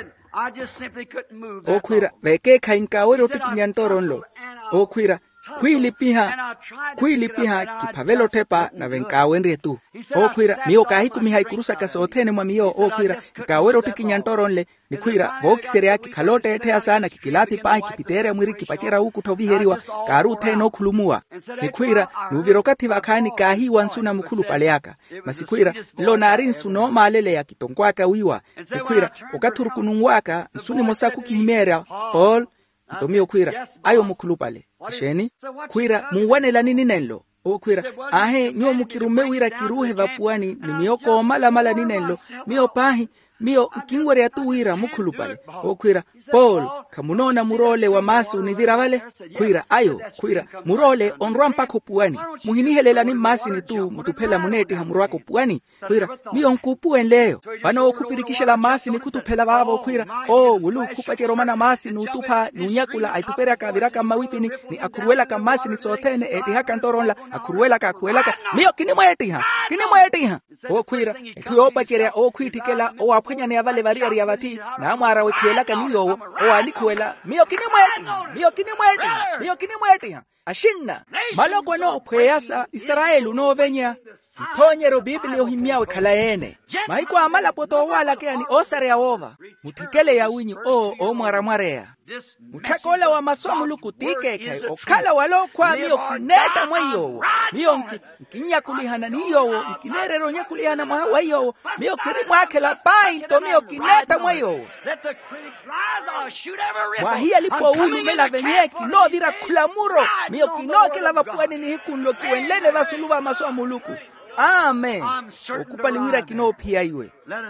o kuira veke kainkawero tikinyantoro nlo o kuira kuilipiha kuilipiha kipavelo tepa na venkawenri tu o kuira mio kahiku mihai kurusa kasothene mwa mio o kuira kawero tikinyantoronle ni kuira vokisere yake kalote ete asana kikilati pahi kipitere mwiri kipachera huku toviheriwa karu teno kulumua ni kuira nuvirokati vakani kahi wansuna mukulu paleaka masikuira lo narin suno malele ya kitongwaka wiwa ni kuira ukaturukunungwaka nsuni mosaku kihimera Paul ntomio kuira ayo mukulu pale sheni kuira muwanela nini nenlo o kuira ahe nyo mukirume wira kiruhe vapuani ni mioko mala mala ninenlo mio pahi mio kingwere atu wira mukulu pale o kuira Paul kamunona murole wa masu ni vira vale kuira ayo kuira murole onrampa kopuani muhinihelela ni masi ni tu mutupela muneti hamurwako puani kuira mio nkupuen leo bano okupirikisha la masi ni kutupela vavo kuira o wulu kupache romana masi ni utupa ni unyakula aitupera kaviraka mawipini ni akuruela ka masi ni sotene eti haka ntoronla akuruela ka kuelaka mio kinimweti ha kinimweti ha o kuira tuyo pacherea o kuitikela o apenya ne avale varia riavati na amara wekielaka niyo o alikuela mio kinimweti mio kinimweti mio kinimweti ashinna maloko no pweyasa Israelu no venya itonyero Biblia ohimiawe kala ene maiko amala poto wala ke ani osare ya ova mutikele ya winyu o o mwara mwarea mutakola wa masomo lukutike kai okala walo kwa mio kineta mwayo mio nkinya kulihana niyo nkinerero nya kulihana mwa wayo mio kiri mwakela pai to mio kineta mwayo wahia lipo ulu mela venyeki no vira kulamuro mio kinoke lava puani ni hikunlo kiwenlene vasuluva masomo luku amen okupali wira kino pia iwe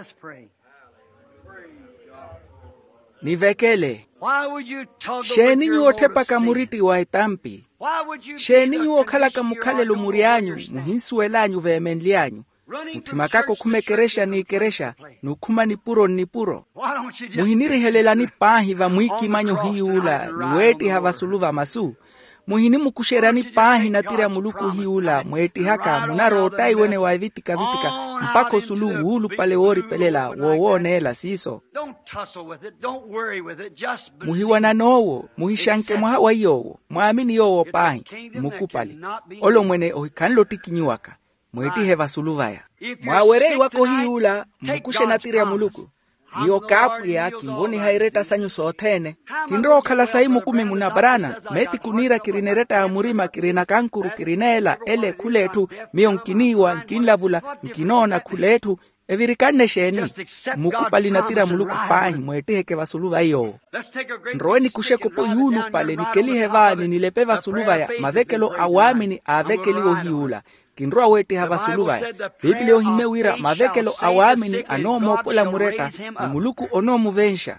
nivekele sheni nyuo tepa kamuriti wa itampi sheni nyuo kala kamukale lumurianyu muhinsu elanyu veemenlianyu mutimakako kumekeresha ni keresha nukuma ni puro ni puro muhiniri helela ni pahi va mwiki manyo hiula niweti havasuluva masu muhini mukusherani pahi na tira muluku hiula mweti haka munarota iwene wa vitika vitika mpako sulu hulu pale wori pelela wowone la siso muhiwana nowo muhishanke mwa hawa yowo mwamini yowo pahi mukupali olo mwene ohikanlo tikinyuaka mweti heva suluvaya mwawerei wako hiula mukushe na tira muluku niyo kapu ya kingoni haireta sanyu sothene kindro kala saimu kumi munabarana meti kunira kirinereta ya murima kirina kankuru kirinela ele kuletu miyo nkiniwa nkinlavula nkinona kuletu evirikane sheni mukupali natira muluku pahi mwete heke vasuluva iyo nroeni kusheko po yulu pale nikeli hevani nilepe vasuluva ya mavekelo awamini avekeliwo hiula kinroa wete havasuluva Biblia ohimewira mavekelo awamini anomo pola mureta ni muluku ono muvensha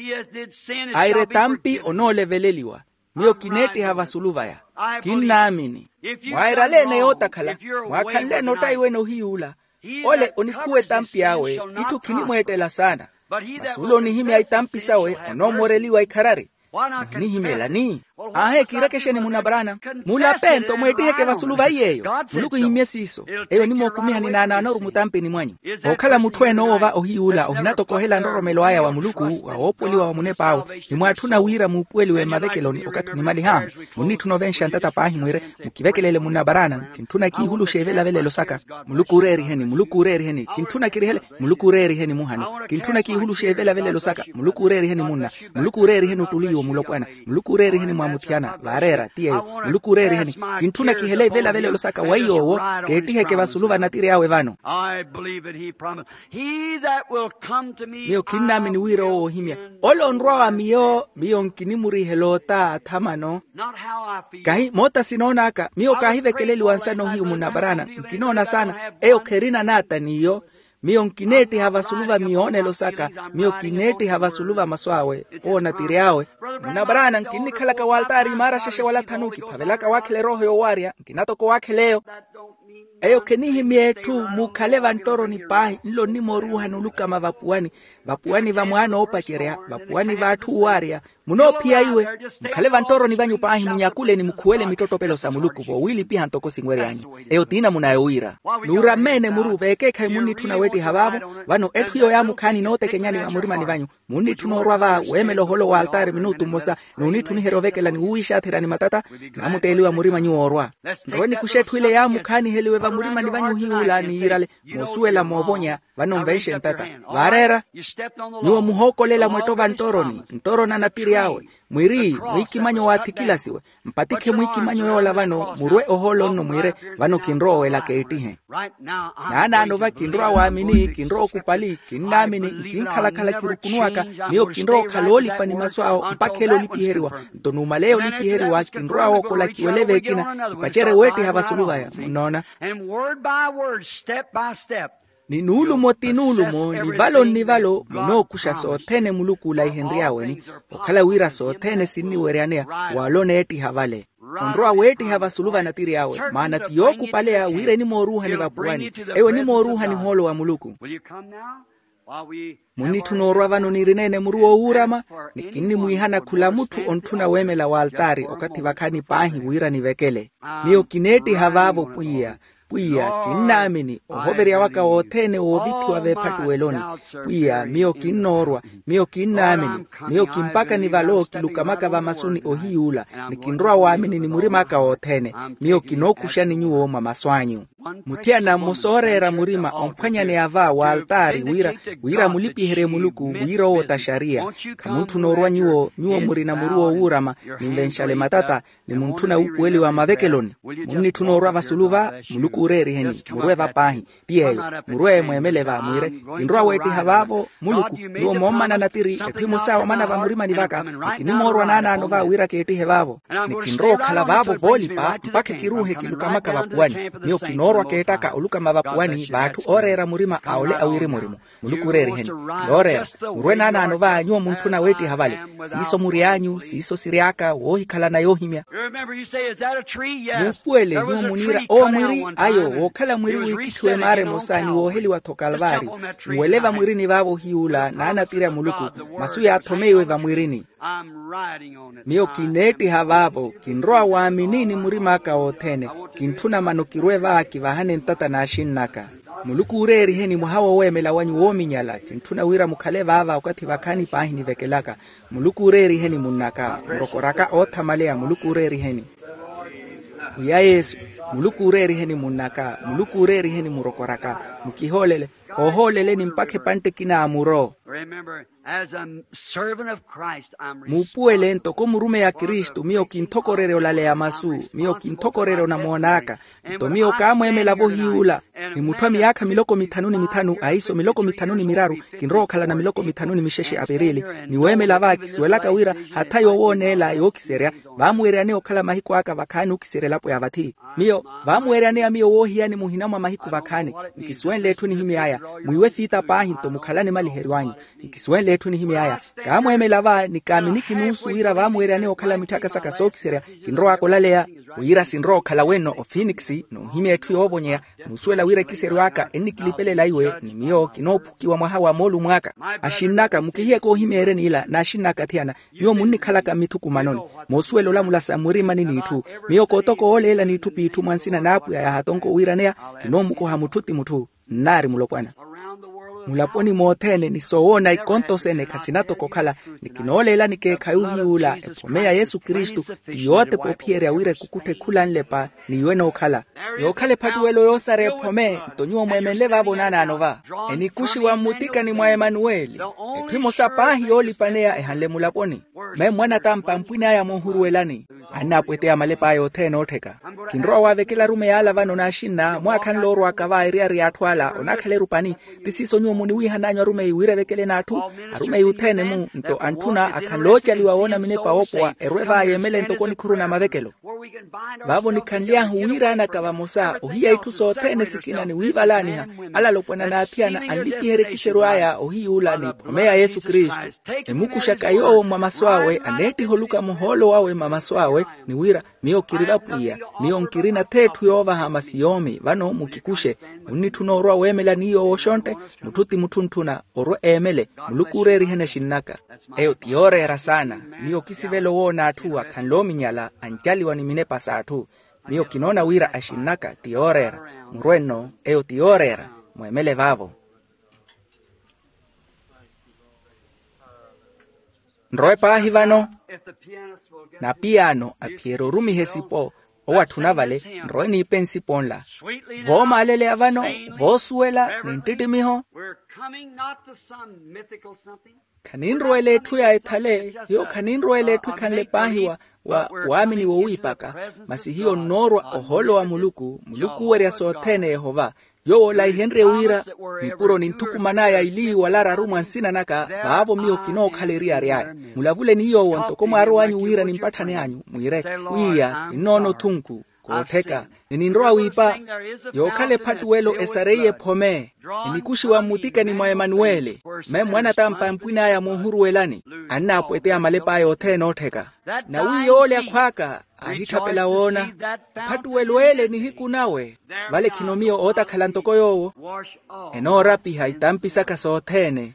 aire tampi ono leveleliwa miyo kineti havasuluva ya kinamini mwaira lene yota kala mwakale nota iwe no hiula ole onikuwe tampi yawe itu kinimwetela sana masulo ni hime aitampi sawe ono moreliwa ikarari ni himela ni ahe kirakesheni munabarana mula pento mweti heke vasuluva iyeyo muluku himye siso eyo nimo kumiha ni nana anoru mutampi ni mwanyu okala mutweno ova ohiula ohinato kohela ndoromelo aya wa muluku wa opuliwa wa munepa au ni mwatuna wira mupueli we mavekeloni okatu ni mali hamu muni tunovensha ntata pahi mwere mukivekelele munabarana kintuna ki hulu shevela vele losaka muluku ureri heni muluku ureri heni kintuna kirihele muluku ureri heni muhani kintuna ki hulu shevela vele losaka muluku ureri heni munna muluku ureri heni utuliwo mulokwana muluku ureri heni mutiana varera tie mulukureri heni kintuna kihele vela vele losaka wayowo ketihe ke vasuluva natire yawe vano I believe that he promised he that will come to me mio kinami ni wiro himya olo nroa mio mio nkinimuri helota thamano not how I feel kahi mota sinona aka mio kahive keleli wansano hi munabarana kinona sana eo kerina nata niyo mio nkineti havasuluva mione losaka mio kineti havasuluva maswawe ona tire yawe munabarana nkini kala ka waltari mara sheshe wala tanuki pavelaka wakile roho yo waria nkinato ko wakileo eyo kenihi mietu mukaleva ntoro ni pahi nilo nimo ruha nuluka mavapuani vapuani va mwana opacherea vapuani va atu waria muno pia iwe mukaleva ntoro ni vanyu pahi munyakule ni mukuele mitoto pelo sa muluku vo wili piha ntoko singwere yanyi eyo tina munayowira nura mene muru veke kai muni tunaweti hababu vano etu yo ya mukani note kenyani wa murima ni vanyu muni tunorwa va wemelo holo wa altari minutu mosa nuni tunihero veke lani uisha athirani matata na muteliwa murima nyuorwa nroeni kushetu ile ya mukani heliwe va murima ni vanyu hiula ni irale mosuela movonya vano mvenshe ntata varera niwo muhoko lela mwetova ntoroni ntorona natiri yawe mwiri mwiki manyo watikila siwe mpatike mwiki manyo yola vano murwe oholo no mwire vano kinro wela keitihe nana anova kinro waamini kinro kupali kinamini kinkalakala kirukunuaka miyo kinro kaloli pani maswao mpakelo lipiheriwa ntonuma leo lipiheriwa kinro awoko la kiweleve kina kipachere weti havasuluva ya mnona ni nulu moti nulu mo ni valo ni valo muno kusha sothene muluku la ihendriawe ni okala wira sothene sini wereanea walone eti havale onroa weti havasuluva natiri yawe maana tiyoku pale ya wire ni moruha ni vapuani ewe ni moruha ni holo wa muluku muni tunorwa vano nirinene muruo urama nikini muihana kula mutu ontuna wemela wa altari okati vakani pahi wira ni vekele niyo kineti havavo puia puia kinamini ohoveria waka othene oviti wa vepatu weloni puia mio kinorwa mio kinamini mio kimpaka ni valo kilukamaka va masuni ohiula nikinroa waamini ni murimaka othene mio kinokusha ni nyuo mamaswanyu mutiana musorera murima omphwanyane ava wa altari wira wira mulipihere muluku wira wota sharia kamuntu norwa nyuo nyuo murina muruo urama nimbenshale matata ni muntu na ukweli wa mavekeloni muni tunorwa vasuluva muluku ureri heni murwe vapahi tieyo murwe mwemeleva mwire kinrwa weti havavo muluku nuo momana natiri etwimo sawa mana va murima nivaka kinimorwa nana anova wira keti hevavo ni kinro kala vavo volipa mpake kiruhe kilukamaka vapuani mio kinorwa ketaka olukama vapuani vatu orera murima aole awire murimo muluku ureri heni orera murwe nana anova nyuo muntu na weti havale siso murianyu siso siriaka wohi kala na yohimya mupuele nyuo munira o mwiri ayo wokala mwiri wikitwe mare mosani woheli wato kalvari mweleva mwirini vavo hiula na anatira muluku masuya atomewe va mwirini mio kineti havavo kinroa waaminini murima aka otene kintuna manukirwe vaki vahane ntata na ashinnaka muluku ureri heni muhawa wemela wanyu wominyala kintuna wira mukhale vava wakati vakani pahini vekelaka muluku ureri heni munaka murokoraka othamalea muluku ureri heni uya Yesu muluku ureri heni munaka muluku ureri heni murokoraka mukiholele oholele ni mpake pante kina amuro mupuele ntoko murume ya Kristu mio kintokorere olale ya masu mio kintokorere na monaka to mio kamwe lavo hiula ni mutwa miaka miloko mitanuni mitanu aiso miloko mitanuni miraru kinro kala na miloko mitanuni misheshe aberele ni weme lava kiswelaka wira hatayo wonela yokiserea vamwerane okala mahiko aka vakani ukiserela po yavati mio vamwerane amio wohiani muhinama mahiko vakani nikiswen letu ni himi aya muiwe thita pahinto mukhalane mali heriwanyu nikiswen letu ni himi aya kamwe lava nikaminiki nusu wira vamwerane okala mitaka saka sokiserea kinro akolalea wira sinro kala weno o Phoenix no himi etu yovonyea muswela wira kiserwaka enikilipele laiwe ni mio kinopuki wa mwahawa molu mwaka ashinaka mukihie ko himi ereni ila na ashinaka tiana yo munni khalaka mituku manoni moswelo la mulasa murima nini itu mio kotoko olela ni tupi itu mwansina napu ya hatonko wira nea kinomuko hamututi mutu nari mulokwana mulaponi mothene ni soona ikonto sene kasinato kokhala nikinolela nike khayuhiula epomea Yesu Kristu yote popiere awire kukute khulanlepa niwena okhala yokhale phatuwelo yosare epome tonyo mwemele vabonana anova enikushi wa mutika ni mwa Emanueli epimo sapahi olipanea ehanle mulaponi me mwana tampa mpwina ya muhuruelani anapwete amalepa yothene otheka kinro wavekela rume yala vano na shina mwakhan loro akava area riathwala onakhale rupani tisiso nyo muni wihananywa rume iwire vekele nathu arume yuthene mu nto antuna akhalocha liwaona minepa opwa erweva yemele ntokoni khuruna mavekelo vavo nikhanlia huwira na kavamosa ohiya itu sothene sikina ni wivalani ha ala lopwana na athiana anlipihere kiserwaya ohiula ni pomea Yesu Kristu emukushaka yo mamaswawe aneti holuka muholo wawe mamaswawe ni wira mio kirivapuya mio nkirina tetu yova hamasiyomi vano mukikushe unitunorwa wemela niyo oshonte mututi mutuntuna oro emele mulukureri hene shinnaka eo tiorera sana mio kisivelo wona atua kanlominyala anjaliwa ni minepa saatu mio kinona wira ashinnaka tiorera murweno eo tiorera mwemele vavo nroe pahi vano na piano apiero rumi hesipo owa tunavale nroe ni pensi ponla vo malele avano vo suela nintiti miho kaninroe letu ya etale hiyo kaninroe letu kanle pahiwa wa waamini wo uipaka masi hiyo norwa oholo wa muluku muluku weria sothene Yehova yo la henre wira nipuro nintukumanaya ili walara rumwansina naka babo mio kino khaleria ria mulavule niyo wonto komo arwanyu wira nimpathane anyu muire wiya inono thunku kotheka ninindroa wipa yo khale phatuwelo esareye phome inikushi wa mutika ni mwa Emanueli me mwana tampa mpwina ya muhuruelani anapwete amalepa yothene otheka na wiyole akhwaka ahithapela wona phatuwelwele ni hikunawe vale khinomio ota khalantoko yowo enora piha itampisa kasothene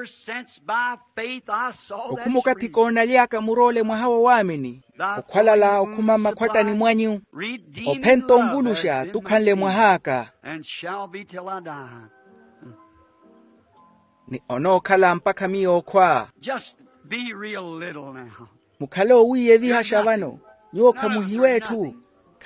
okhumuka tikona lyaka murole mwahawa wamini okhwalala okhumama khwatani mwanyu ophento mvulusha tukhanle mwahaka ni ono khala mpaka miyo okhwa mukhalo wiye vihasha vano nyoka muhiwetu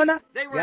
munaona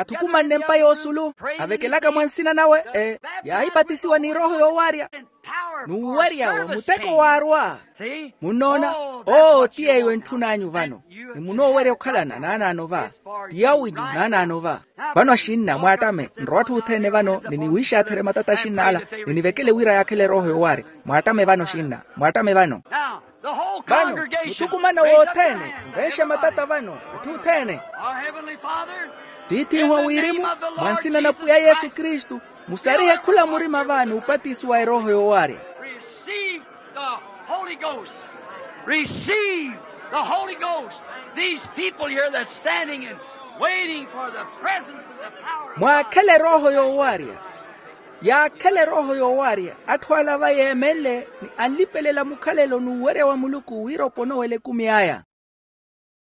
yatukumanne mpa yosulu avekelaka mwansina nawe eh, yaibatisiwa ni roho yowarya nuwaria wa muteko warwa munona o tie yo ntunanyu vano ni muno were ukhalana na anano va tiawinyu na anano va vano shinna mwatame nrwatu uthene vano nini wisha athere matata shinna ala nini vekele wira yakele roho yoware mwatame vano shinna mwatame vano vano mutukumana wothene mbeshe matata vano ututhene titi huwa wirimu mwansina na puya Yesu Kristu musarihe kula murima vanu upatisi wa roho yoware. Receive the Holy Ghost. Receive the Holy Ghost. These people here that's standing and waiting for the presence and the power of mwakele roho yowaria ya kele roho yowaria atwala vayemele ni anlipelela mukhalelo nuwere wa muluku wiropono wele kumiaya